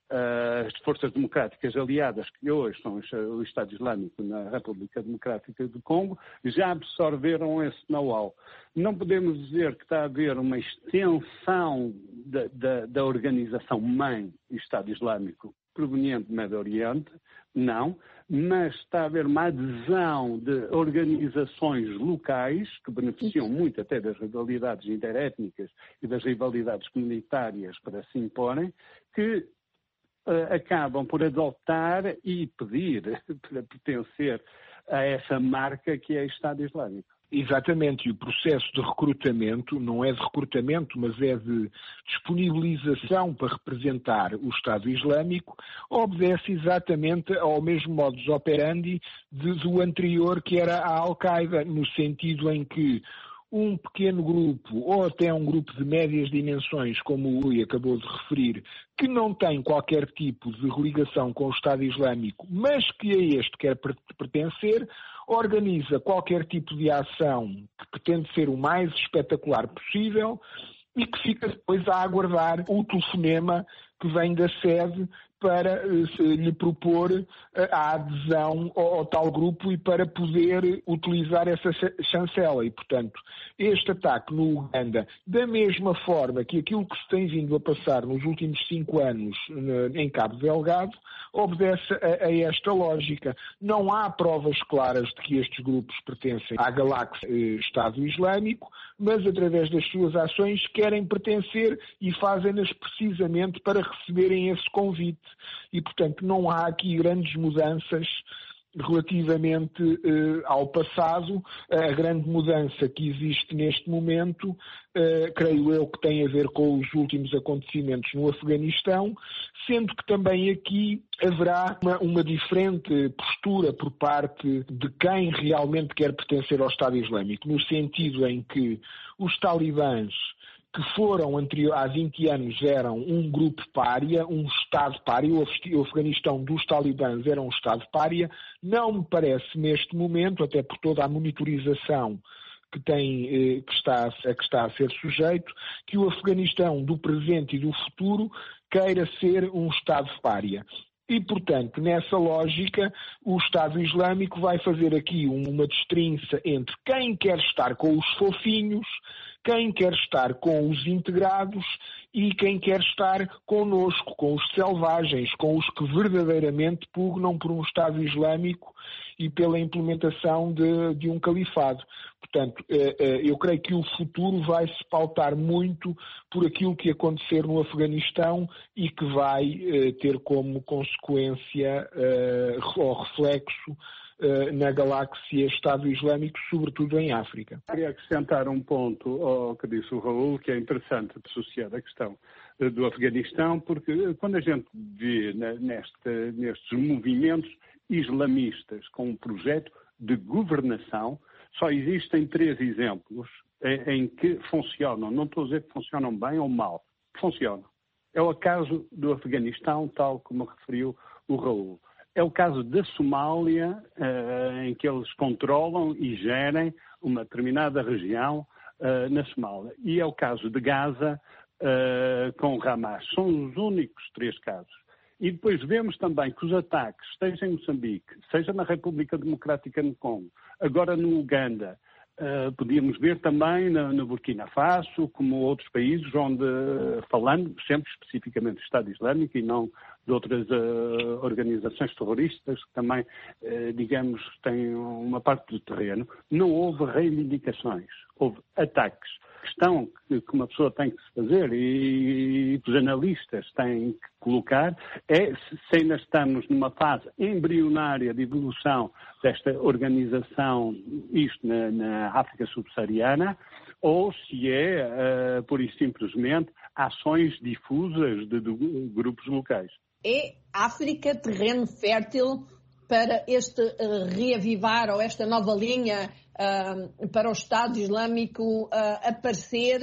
as Forças Democráticas Aliadas, que hoje são o Estado Islâmico na República Democrática do Congo, já absorveram esse know-how. Não podemos dizer que está a haver uma extensão da, da, da organização-mãe do Estado Islâmico proveniente do Médio Oriente, não, mas está a haver uma adesão de organizações locais, que beneficiam muito até das rivalidades interétnicas e das rivalidades comunitárias para se imporem, que acabam por adotar e pedir para pertencer a essa marca que é o Estado Islâmico. Exatamente, e o processo de recrutamento não é de recrutamento, mas é de disponibilização para representar o Estado Islâmico, obedece exatamente ao mesmo modus operandi de, do anterior, que era a Al-Qaeda, no sentido em que um pequeno grupo, ou até um grupo de médias dimensões, como o Rui acabou de referir, que não tem qualquer tipo de ligação com o Estado Islâmico, mas que a este quer pertencer, organiza qualquer tipo de ação que pretende ser o mais espetacular possível e que fica depois a aguardar o telefonema que vem da sede para uh, lhe propor uh, a adesão ao, ao tal grupo e para poder utilizar essa chancela. E, portanto, este ataque no Uganda, da mesma forma que aquilo que se tem vindo a passar nos últimos cinco anos uh, em Cabo Delgado, obedece a, a esta lógica. Não há provas claras de que estes grupos pertencem à galáxia uh, Estado Islâmico, mas através das suas ações querem pertencer e fazem-nas precisamente para receberem esse convite. E, portanto, não há aqui grandes mudanças relativamente eh, ao passado. A grande mudança que existe neste momento, eh, creio eu que tem a ver com os últimos acontecimentos no Afeganistão, sendo que também aqui haverá uma, uma diferente postura por parte de quem realmente quer pertencer ao Estado Islâmico, no sentido em que os talibãs, que foram há vinte anos, eram um grupo pária, um Estado pária, o Afeganistão dos talibãs era um Estado pária. Não me parece neste momento, até por toda a monitorização que, tem, que, está, a que está a ser sujeito, que o Afeganistão do presente e do futuro queira ser um Estado pária. E, portanto, nessa lógica, o Estado Islâmico vai fazer aqui uma distinção entre quem quer estar com os fofinhos, quem quer estar com os integrados e quem quer estar connosco, com os selvagens, com os que verdadeiramente pugnam por um Estado Islâmico e pela implementação de, de um califado. Portanto, eu creio que o futuro vai se pautar muito por aquilo que acontecer no Afeganistão e que vai ter como consequência ou reflexo na galáxia Estado Islâmico, sobretudo em África. Queria acrescentar um ponto ao que disse o Raul, que é interessante associado à questão do Afeganistão, porque quando a gente vê neste, nestes movimentos islamistas com um projeto de governação, só existem três exemplos em, em que funcionam. Não estou a dizer que funcionam bem ou mal. Funcionam. É o caso do Afeganistão, tal como referiu o Raul. É o caso da Somália, uh, em que eles controlam e gerem uma determinada região uh, na Somália. E é o caso de Gaza uh, com o Hamas. São os únicos três casos. E depois vemos também que os ataques, seja em Moçambique, seja na República Democrática do Congo, agora no Uganda, uh, podíamos ver também no, no Burkina Faso, como outros países, onde, falando sempre especificamente do Estado Islâmico e não de outras uh, organizações terroristas que também, uh, digamos, têm uma parte do terreno, não houve reivindicações, houve ataques. A questão que, que uma pessoa tem que se fazer e, e que os analistas têm que colocar é se, se ainda estamos numa fase embrionária de evolução desta organização, isto na, na África subsaariana, ou se é, uh, pura e simplesmente, ações difusas de, de grupos locais. É África terreno fértil para este uh, reavivar ou esta nova linha uh, para o Estado Islâmico uh, aparecer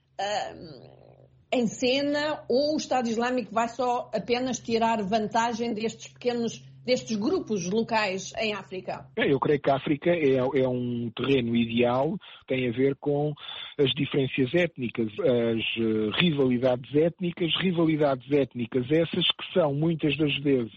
uh, em cena, ou o Estado Islâmico vai só apenas tirar vantagem destes pequenos, destes grupos locais em África? Eu creio que a África é, é um terreno ideal, tem a ver com as diferenças étnicas, as uh, rivalidades étnicas, rivalidades étnicas essas que são muitas das vezes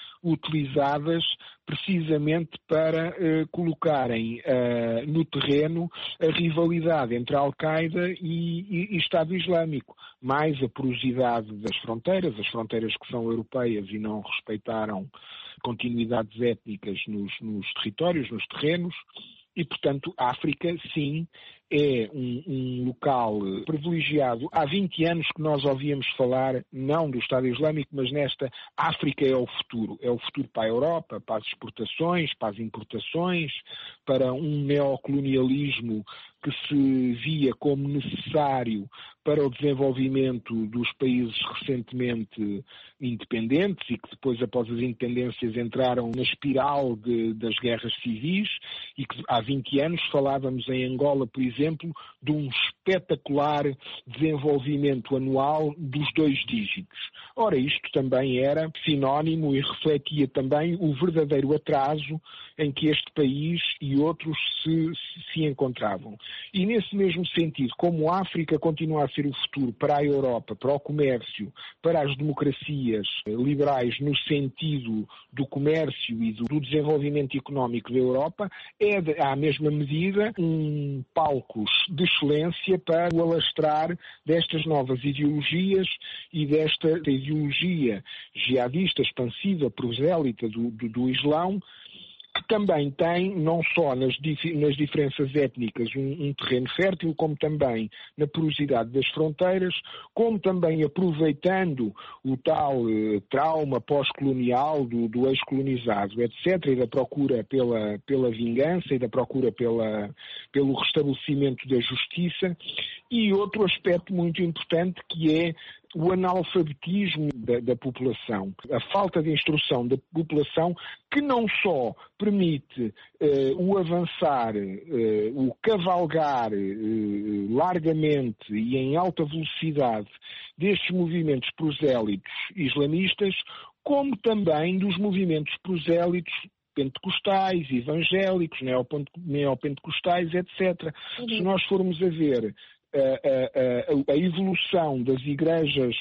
utilizadas precisamente para uh, colocarem uh, no terreno a rivalidade entre a Al-Qaeda e, e, e Estado Islâmico, mais a porosidade das fronteiras, as fronteiras que são europeias e não respeitaram continuidades étnicas nos, nos territórios, nos terrenos, e, portanto, a África, sim, é um, um local privilegiado. Há vinte anos que nós ouvíamos falar, não do Estado Islâmico, mas nesta África é o futuro. É o futuro para a Europa, para as exportações, para as importações, para um neocolonialismo que se via como necessário para o desenvolvimento dos países recentemente independentes e que depois, após as independências, entraram na espiral de, das guerras civis e que há vinte anos falávamos em Angola, por exemplo, de um espetacular desenvolvimento anual dos dois dígitos. Ora, isto também era sinónimo e refletia também o verdadeiro atraso em que este país e outros se, se encontravam. E nesse mesmo sentido, como a África continua a ser o futuro para a Europa, para o comércio, para as democracias liberais no sentido do comércio e do, do desenvolvimento económico da Europa, é de, à mesma medida um palco de excelência para o alastrar destas novas ideologias e desta ideologia jihadista, expansiva, prosélita do, do, do Islão, que também tem, não só nas, dif- nas diferenças étnicas, um, um terreno fértil, como também na porosidade das fronteiras, como também aproveitando o tal eh, trauma pós-colonial do, do ex-colonizado, etcétera, e da procura pela, pela vingança e da procura pela, pelo restabelecimento da justiça. E outro aspecto muito importante, que é o analfabetismo da, da população, a falta de instrução da população, que não só permite eh, o avançar, eh, o cavalgar eh, largamente e em alta velocidade destes movimentos prosélitos islamistas, como também dos movimentos prosélitos pentecostais, evangélicos, neopentecostais, etcétera. Uhum. Se nós formos a ver A, a, a, a evolução das igrejas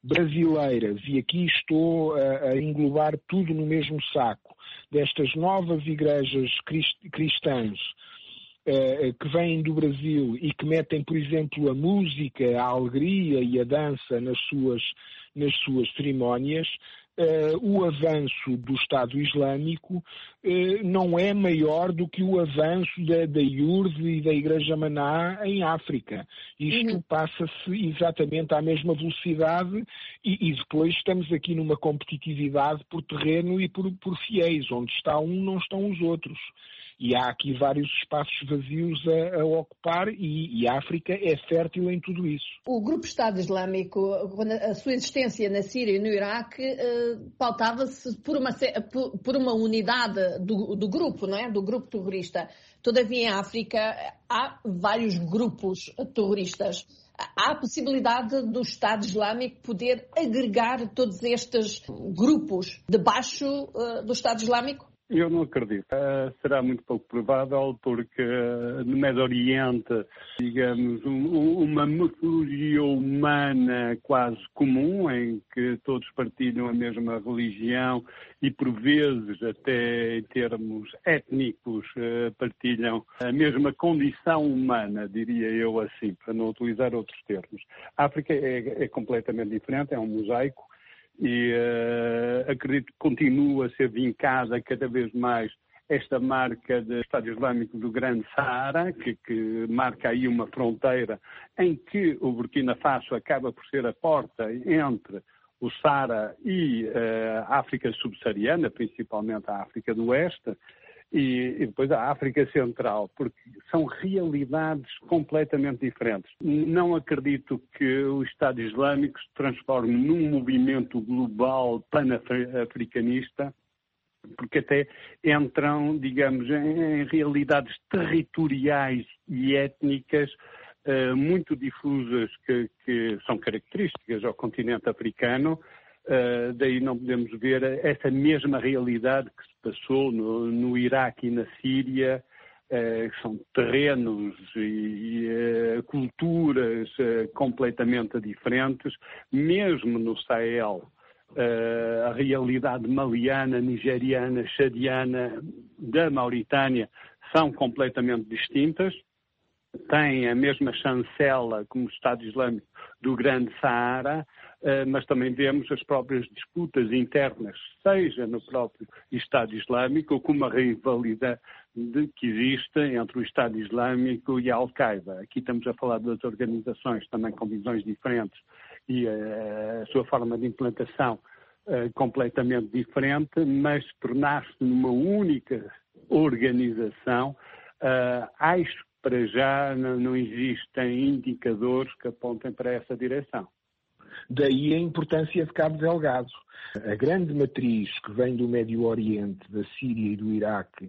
brasileiras, e aqui estou a, a englobar tudo no mesmo saco, destas novas igrejas crist, cristãs eh, que vêm do Brasil e que metem, por exemplo, a música, a alegria e a dança nas suas, nas suas cerimónias, Uh, o avanço do Estado Islâmico uh, não é maior do que o avanço da, da I U R D e da Igreja Maná em África. Isto uhum. passa-se exatamente à mesma velocidade e, e depois estamos aqui numa competitividade por terreno e por, por fiéis. Onde está um, não estão os outros. E há aqui vários espaços vazios a, a ocupar e, e a África é fértil em tudo isso. O grupo Estado Islâmico, a sua existência na Síria e no Iraque, eh, pautava-se por uma, por, por uma unidade do, do grupo, não é? Do grupo terrorista. Todavia, em África, há vários grupos terroristas. Há a possibilidade do Estado Islâmico poder agregar todos estes grupos debaixo uh, do Estado Islâmico? Eu não acredito. Uh, será muito pouco provável porque uh, no Médio Oriente, digamos, um, uma metodologia humana quase comum, em que todos partilham a mesma religião e, por vezes, até em termos étnicos, uh, partilham a mesma condição humana, diria eu assim, para não utilizar outros termos. A África é, é completamente diferente, é um mosaico. E uh, acredito que continua a ser vincada cada vez mais esta marca do Estado Islâmico do Grande Saara, que, que marca aí uma fronteira em que o Burkina Faso acaba por ser a porta entre o Saara e uh, a África subsaariana, principalmente a África do Oeste, e, e depois a África Central, porque são realidades completamente diferentes. Não acredito que o Estado Islâmico se transforme num movimento global pan-africanista, porque até entram, digamos, em, em realidades territoriais e étnicas uh, muito difusas que, que são características ao continente africano. Uh, daí não podemos ver essa mesma realidade que se passou no, no Iraque e na Síria, uh, que são terrenos e, e uh, culturas uh, completamente diferentes. Mesmo no Sahel, uh, a realidade maliana, nigeriana, chadiana, da Mauritânia são completamente distintas. Tem a mesma chancela como o Estado Islâmico do Grande Saara, mas também vemos as próprias disputas internas, seja no próprio Estado Islâmico, como a rivalidade que existe entre o Estado Islâmico e a Al-Qaeda. Aqui estamos a falar de outras organizações também com visões diferentes e a sua forma de implantação completamente diferente, mas tornar-se numa única organização, acho que para já não existem indicadores que apontem para essa direção. Daí a importância de Cabo Delgado. A grande matriz que vem do Médio Oriente, da Síria e do Iraque,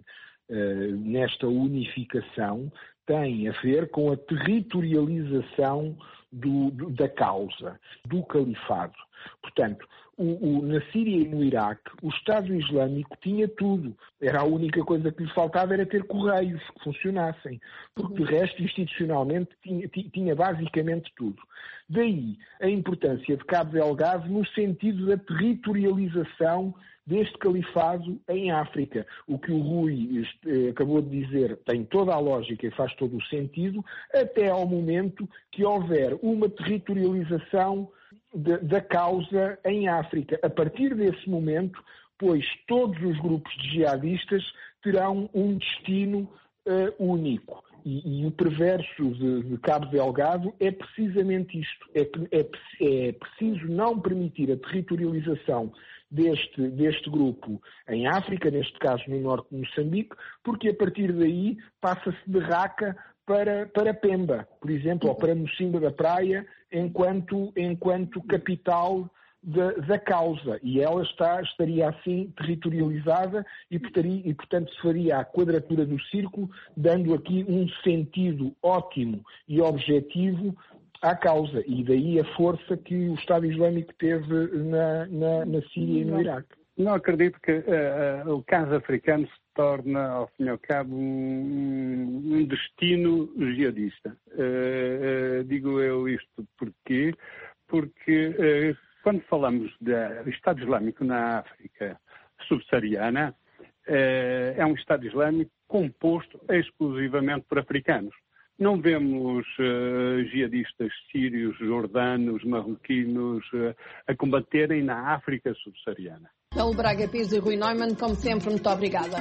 nesta unificação, tem a ver com a territorialização do, do, da causa, do califado. Portanto, o, o, na Síria e no Iraque, o Estado Islâmico tinha tudo. Era a única coisa que lhe faltava era ter correios que funcionassem, porque de resto, institucionalmente, tinha, tinha basicamente tudo. Daí a importância de Cabo Delgado no sentido da territorialização deste califado em África. O que o Rui eh, acabou de dizer tem toda a lógica e faz todo o sentido, até ao momento que houver uma territorialização de, da causa em África. A partir desse momento, pois todos os grupos de jihadistas terão um destino uh, único. E, e o perverso de, de Cabo Delgado é precisamente isto. É, é, é preciso não permitir a territorialização deste, deste grupo em África, neste caso no norte de Moçambique, porque a partir daí passa-se de Raca para, para Pemba, por exemplo, ou para Mocimba da Praia, enquanto, enquanto capital da, da causa. E ela está, estaria assim territorializada e, portaria, e, portanto, se faria a quadratura do círculo, dando aqui um sentido ótimo e objetivo à causa. E daí a força que o Estado Islâmico teve na, na, na Síria e no Iraque. Não acredito que uh, uh, o caso africano se torna, ao fim e ao cabo, um, um destino jihadista. Uh, uh, digo eu isto porquê? Porque uh, quando falamos de Estado Islâmico na África subsaariana, é um Estado Islâmico composto exclusivamente por africanos. Não vemos uh, jihadistas sírios, jordanos, marroquinos uh, a combaterem na África subsaariana. Paulo Braga Pires e Rui Neumann, como sempre, muito obrigada.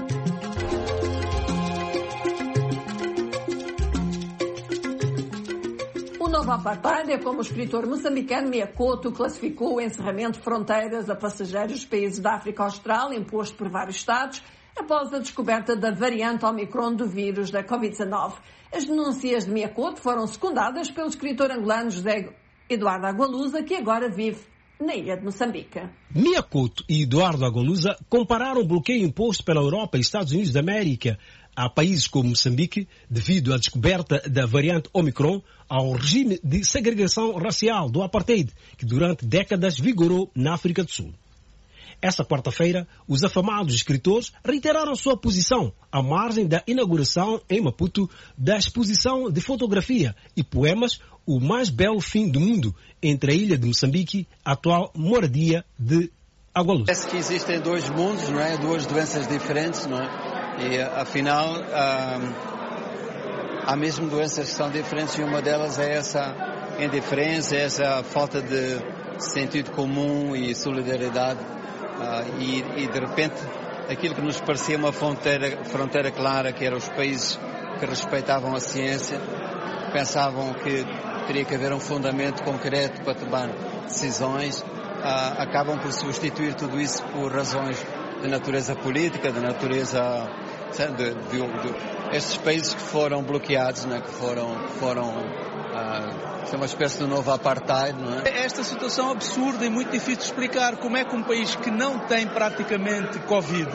O novo apartheid é como o escritor moçambicano Mia Couto classificou o encerramento de fronteiras a passageiros dos países da África Austral, imposto por vários Estados, após a descoberta da variante Omicron do vírus da covid dezanove. As denúncias de Mia Couto foram secundadas pelo escritor angolano José Eduardo Agualusa, que agora vive na ilha de Moçambique. Mia Couto e Eduardo Agualusa compararam o bloqueio imposto pela Europa e Estados Unidos da América a países como Moçambique, devido à descoberta da variante Omicron, ao regime de segregação racial do apartheid, que durante décadas vigorou na África do Sul. Esta quarta-feira, os afamados escritores reiteraram sua posição à margem da inauguração em Maputo da exposição de fotografia e poemas O Mais Belo Fim do Mundo, entre a ilha de Moçambique, a atual moradia de Agualusa. Parece que existem dois mundos, não é? Duas doenças diferentes, não é? E afinal, hum, há mesmo doenças que são diferentes e uma delas é essa indiferença, essa falta de sentido comum e solidariedade. Uh, e, e de repente aquilo que nos parecia uma fronteira, fronteira clara, que eram os países que respeitavam a ciência, pensavam que teria que haver um fundamento concreto para tomar decisões, uh, acabam por substituir tudo isso por razões de natureza política, de natureza de, de, de, estes países que foram bloqueados, né, que foram, que foram uh, é uma espécie de novo apartheid, não é? Esta situação absurda e muito difícil de explicar. Como é que um país que não tem praticamente Covid,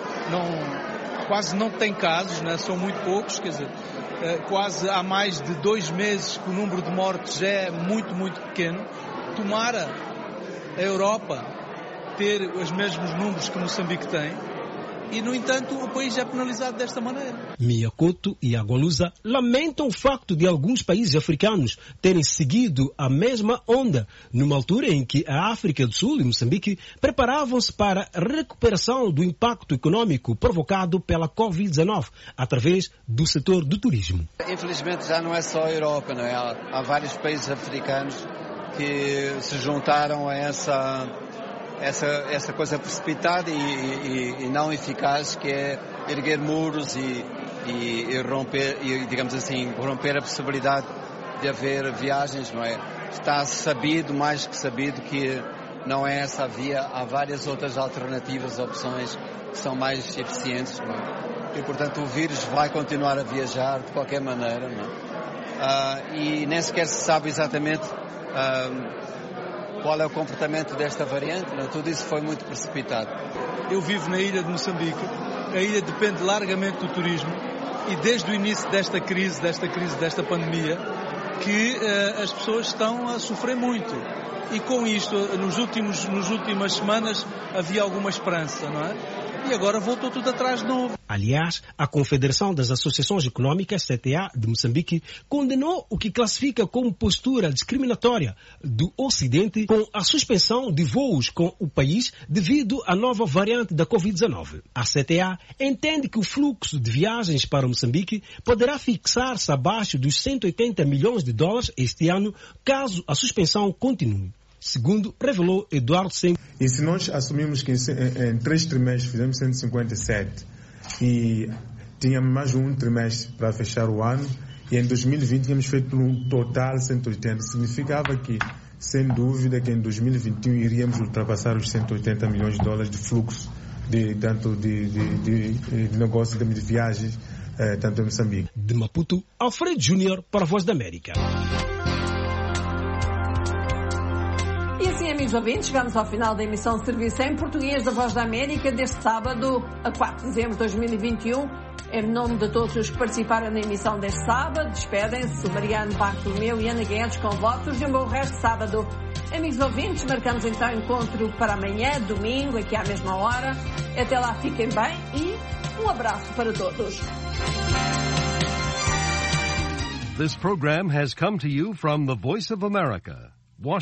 não, quase não tem casos, né? São muito poucos, quer dizer, quase há mais de dois meses que o número de mortes é muito, muito pequeno. Tomara a Europa ter os mesmos números que Moçambique tem. E, no entanto, o país é penalizado desta maneira. Mia Couto e Agualusa lamentam o facto de alguns países africanos terem seguido a mesma onda, numa altura em que a África do Sul e Moçambique preparavam-se para a recuperação do impacto econômico provocado pela covid dezanove, através do setor do turismo. Infelizmente já não é só a Europa, não é? Há, há vários países africanos que se juntaram a essa... Essa, essa coisa precipitada e, e, e não eficaz, que é erguer muros e, e, e romper, e, digamos assim, romper a possibilidade de haver viagens, não é? Está sabido, mais que sabido, que não é essa a via, há várias outras alternativas, opções que são mais eficientes, não é? E, portanto, o vírus vai continuar a viajar de qualquer maneira, não é? Ah, e nem sequer se sabe exatamente... Ah, qual é o comportamento desta variante? Não, tudo isso foi muito precipitado. Eu vivo na ilha de Moçambique. A ilha depende largamente do turismo e desde o início desta crise, desta crise, desta pandemia, que uh, as pessoas estão a sofrer muito. E com isto, nos últimos, nos últimas semanas, havia alguma esperança, não é? E agora voltou tudo atrás de novo. Aliás, a Confederação das Associações Econômicas, C T A, de Moçambique, condenou o que classifica como postura discriminatória do Ocidente com a suspensão de voos com o país devido à nova variante da covid dezanove. A C T A entende que o fluxo de viagens para Moçambique poderá fixar-se abaixo dos cento e oitenta milhões de dólares este ano, caso a suspensão continue. Segundo revelou Eduardo Sempre. E se nós assumimos que em, em três trimestres fizemos cento e cinquenta e sete e tínhamos mais um trimestre para fechar o ano, e em dois mil e vinte tínhamos feito um total cento e oitenta, significava que, sem dúvida, que em dois mil e vinte e um iríamos ultrapassar os cento e oitenta milhões de dólares de fluxo, de, tanto de, de, de, de negócio de viagens, eh, tanto em Moçambique. De Maputo, Alfredo Júnior para a Voz da América. E assim, amigos ouvintes, chegamos ao final da emissão de serviço em português da Voz da América deste sábado, a quatro de dezembro de dois mil e vinte e um. Em nome de todos os que participaram na emissão deste sábado, despedem-se Mariano Bartolomeu e Ana Guedes com votos de um bom resto de sábado. Amigos ouvintes, marcamos então encontro para amanhã, domingo, aqui à mesma hora. Até lá, fiquem bem e um abraço para todos. This program has come to you from the Voice of America,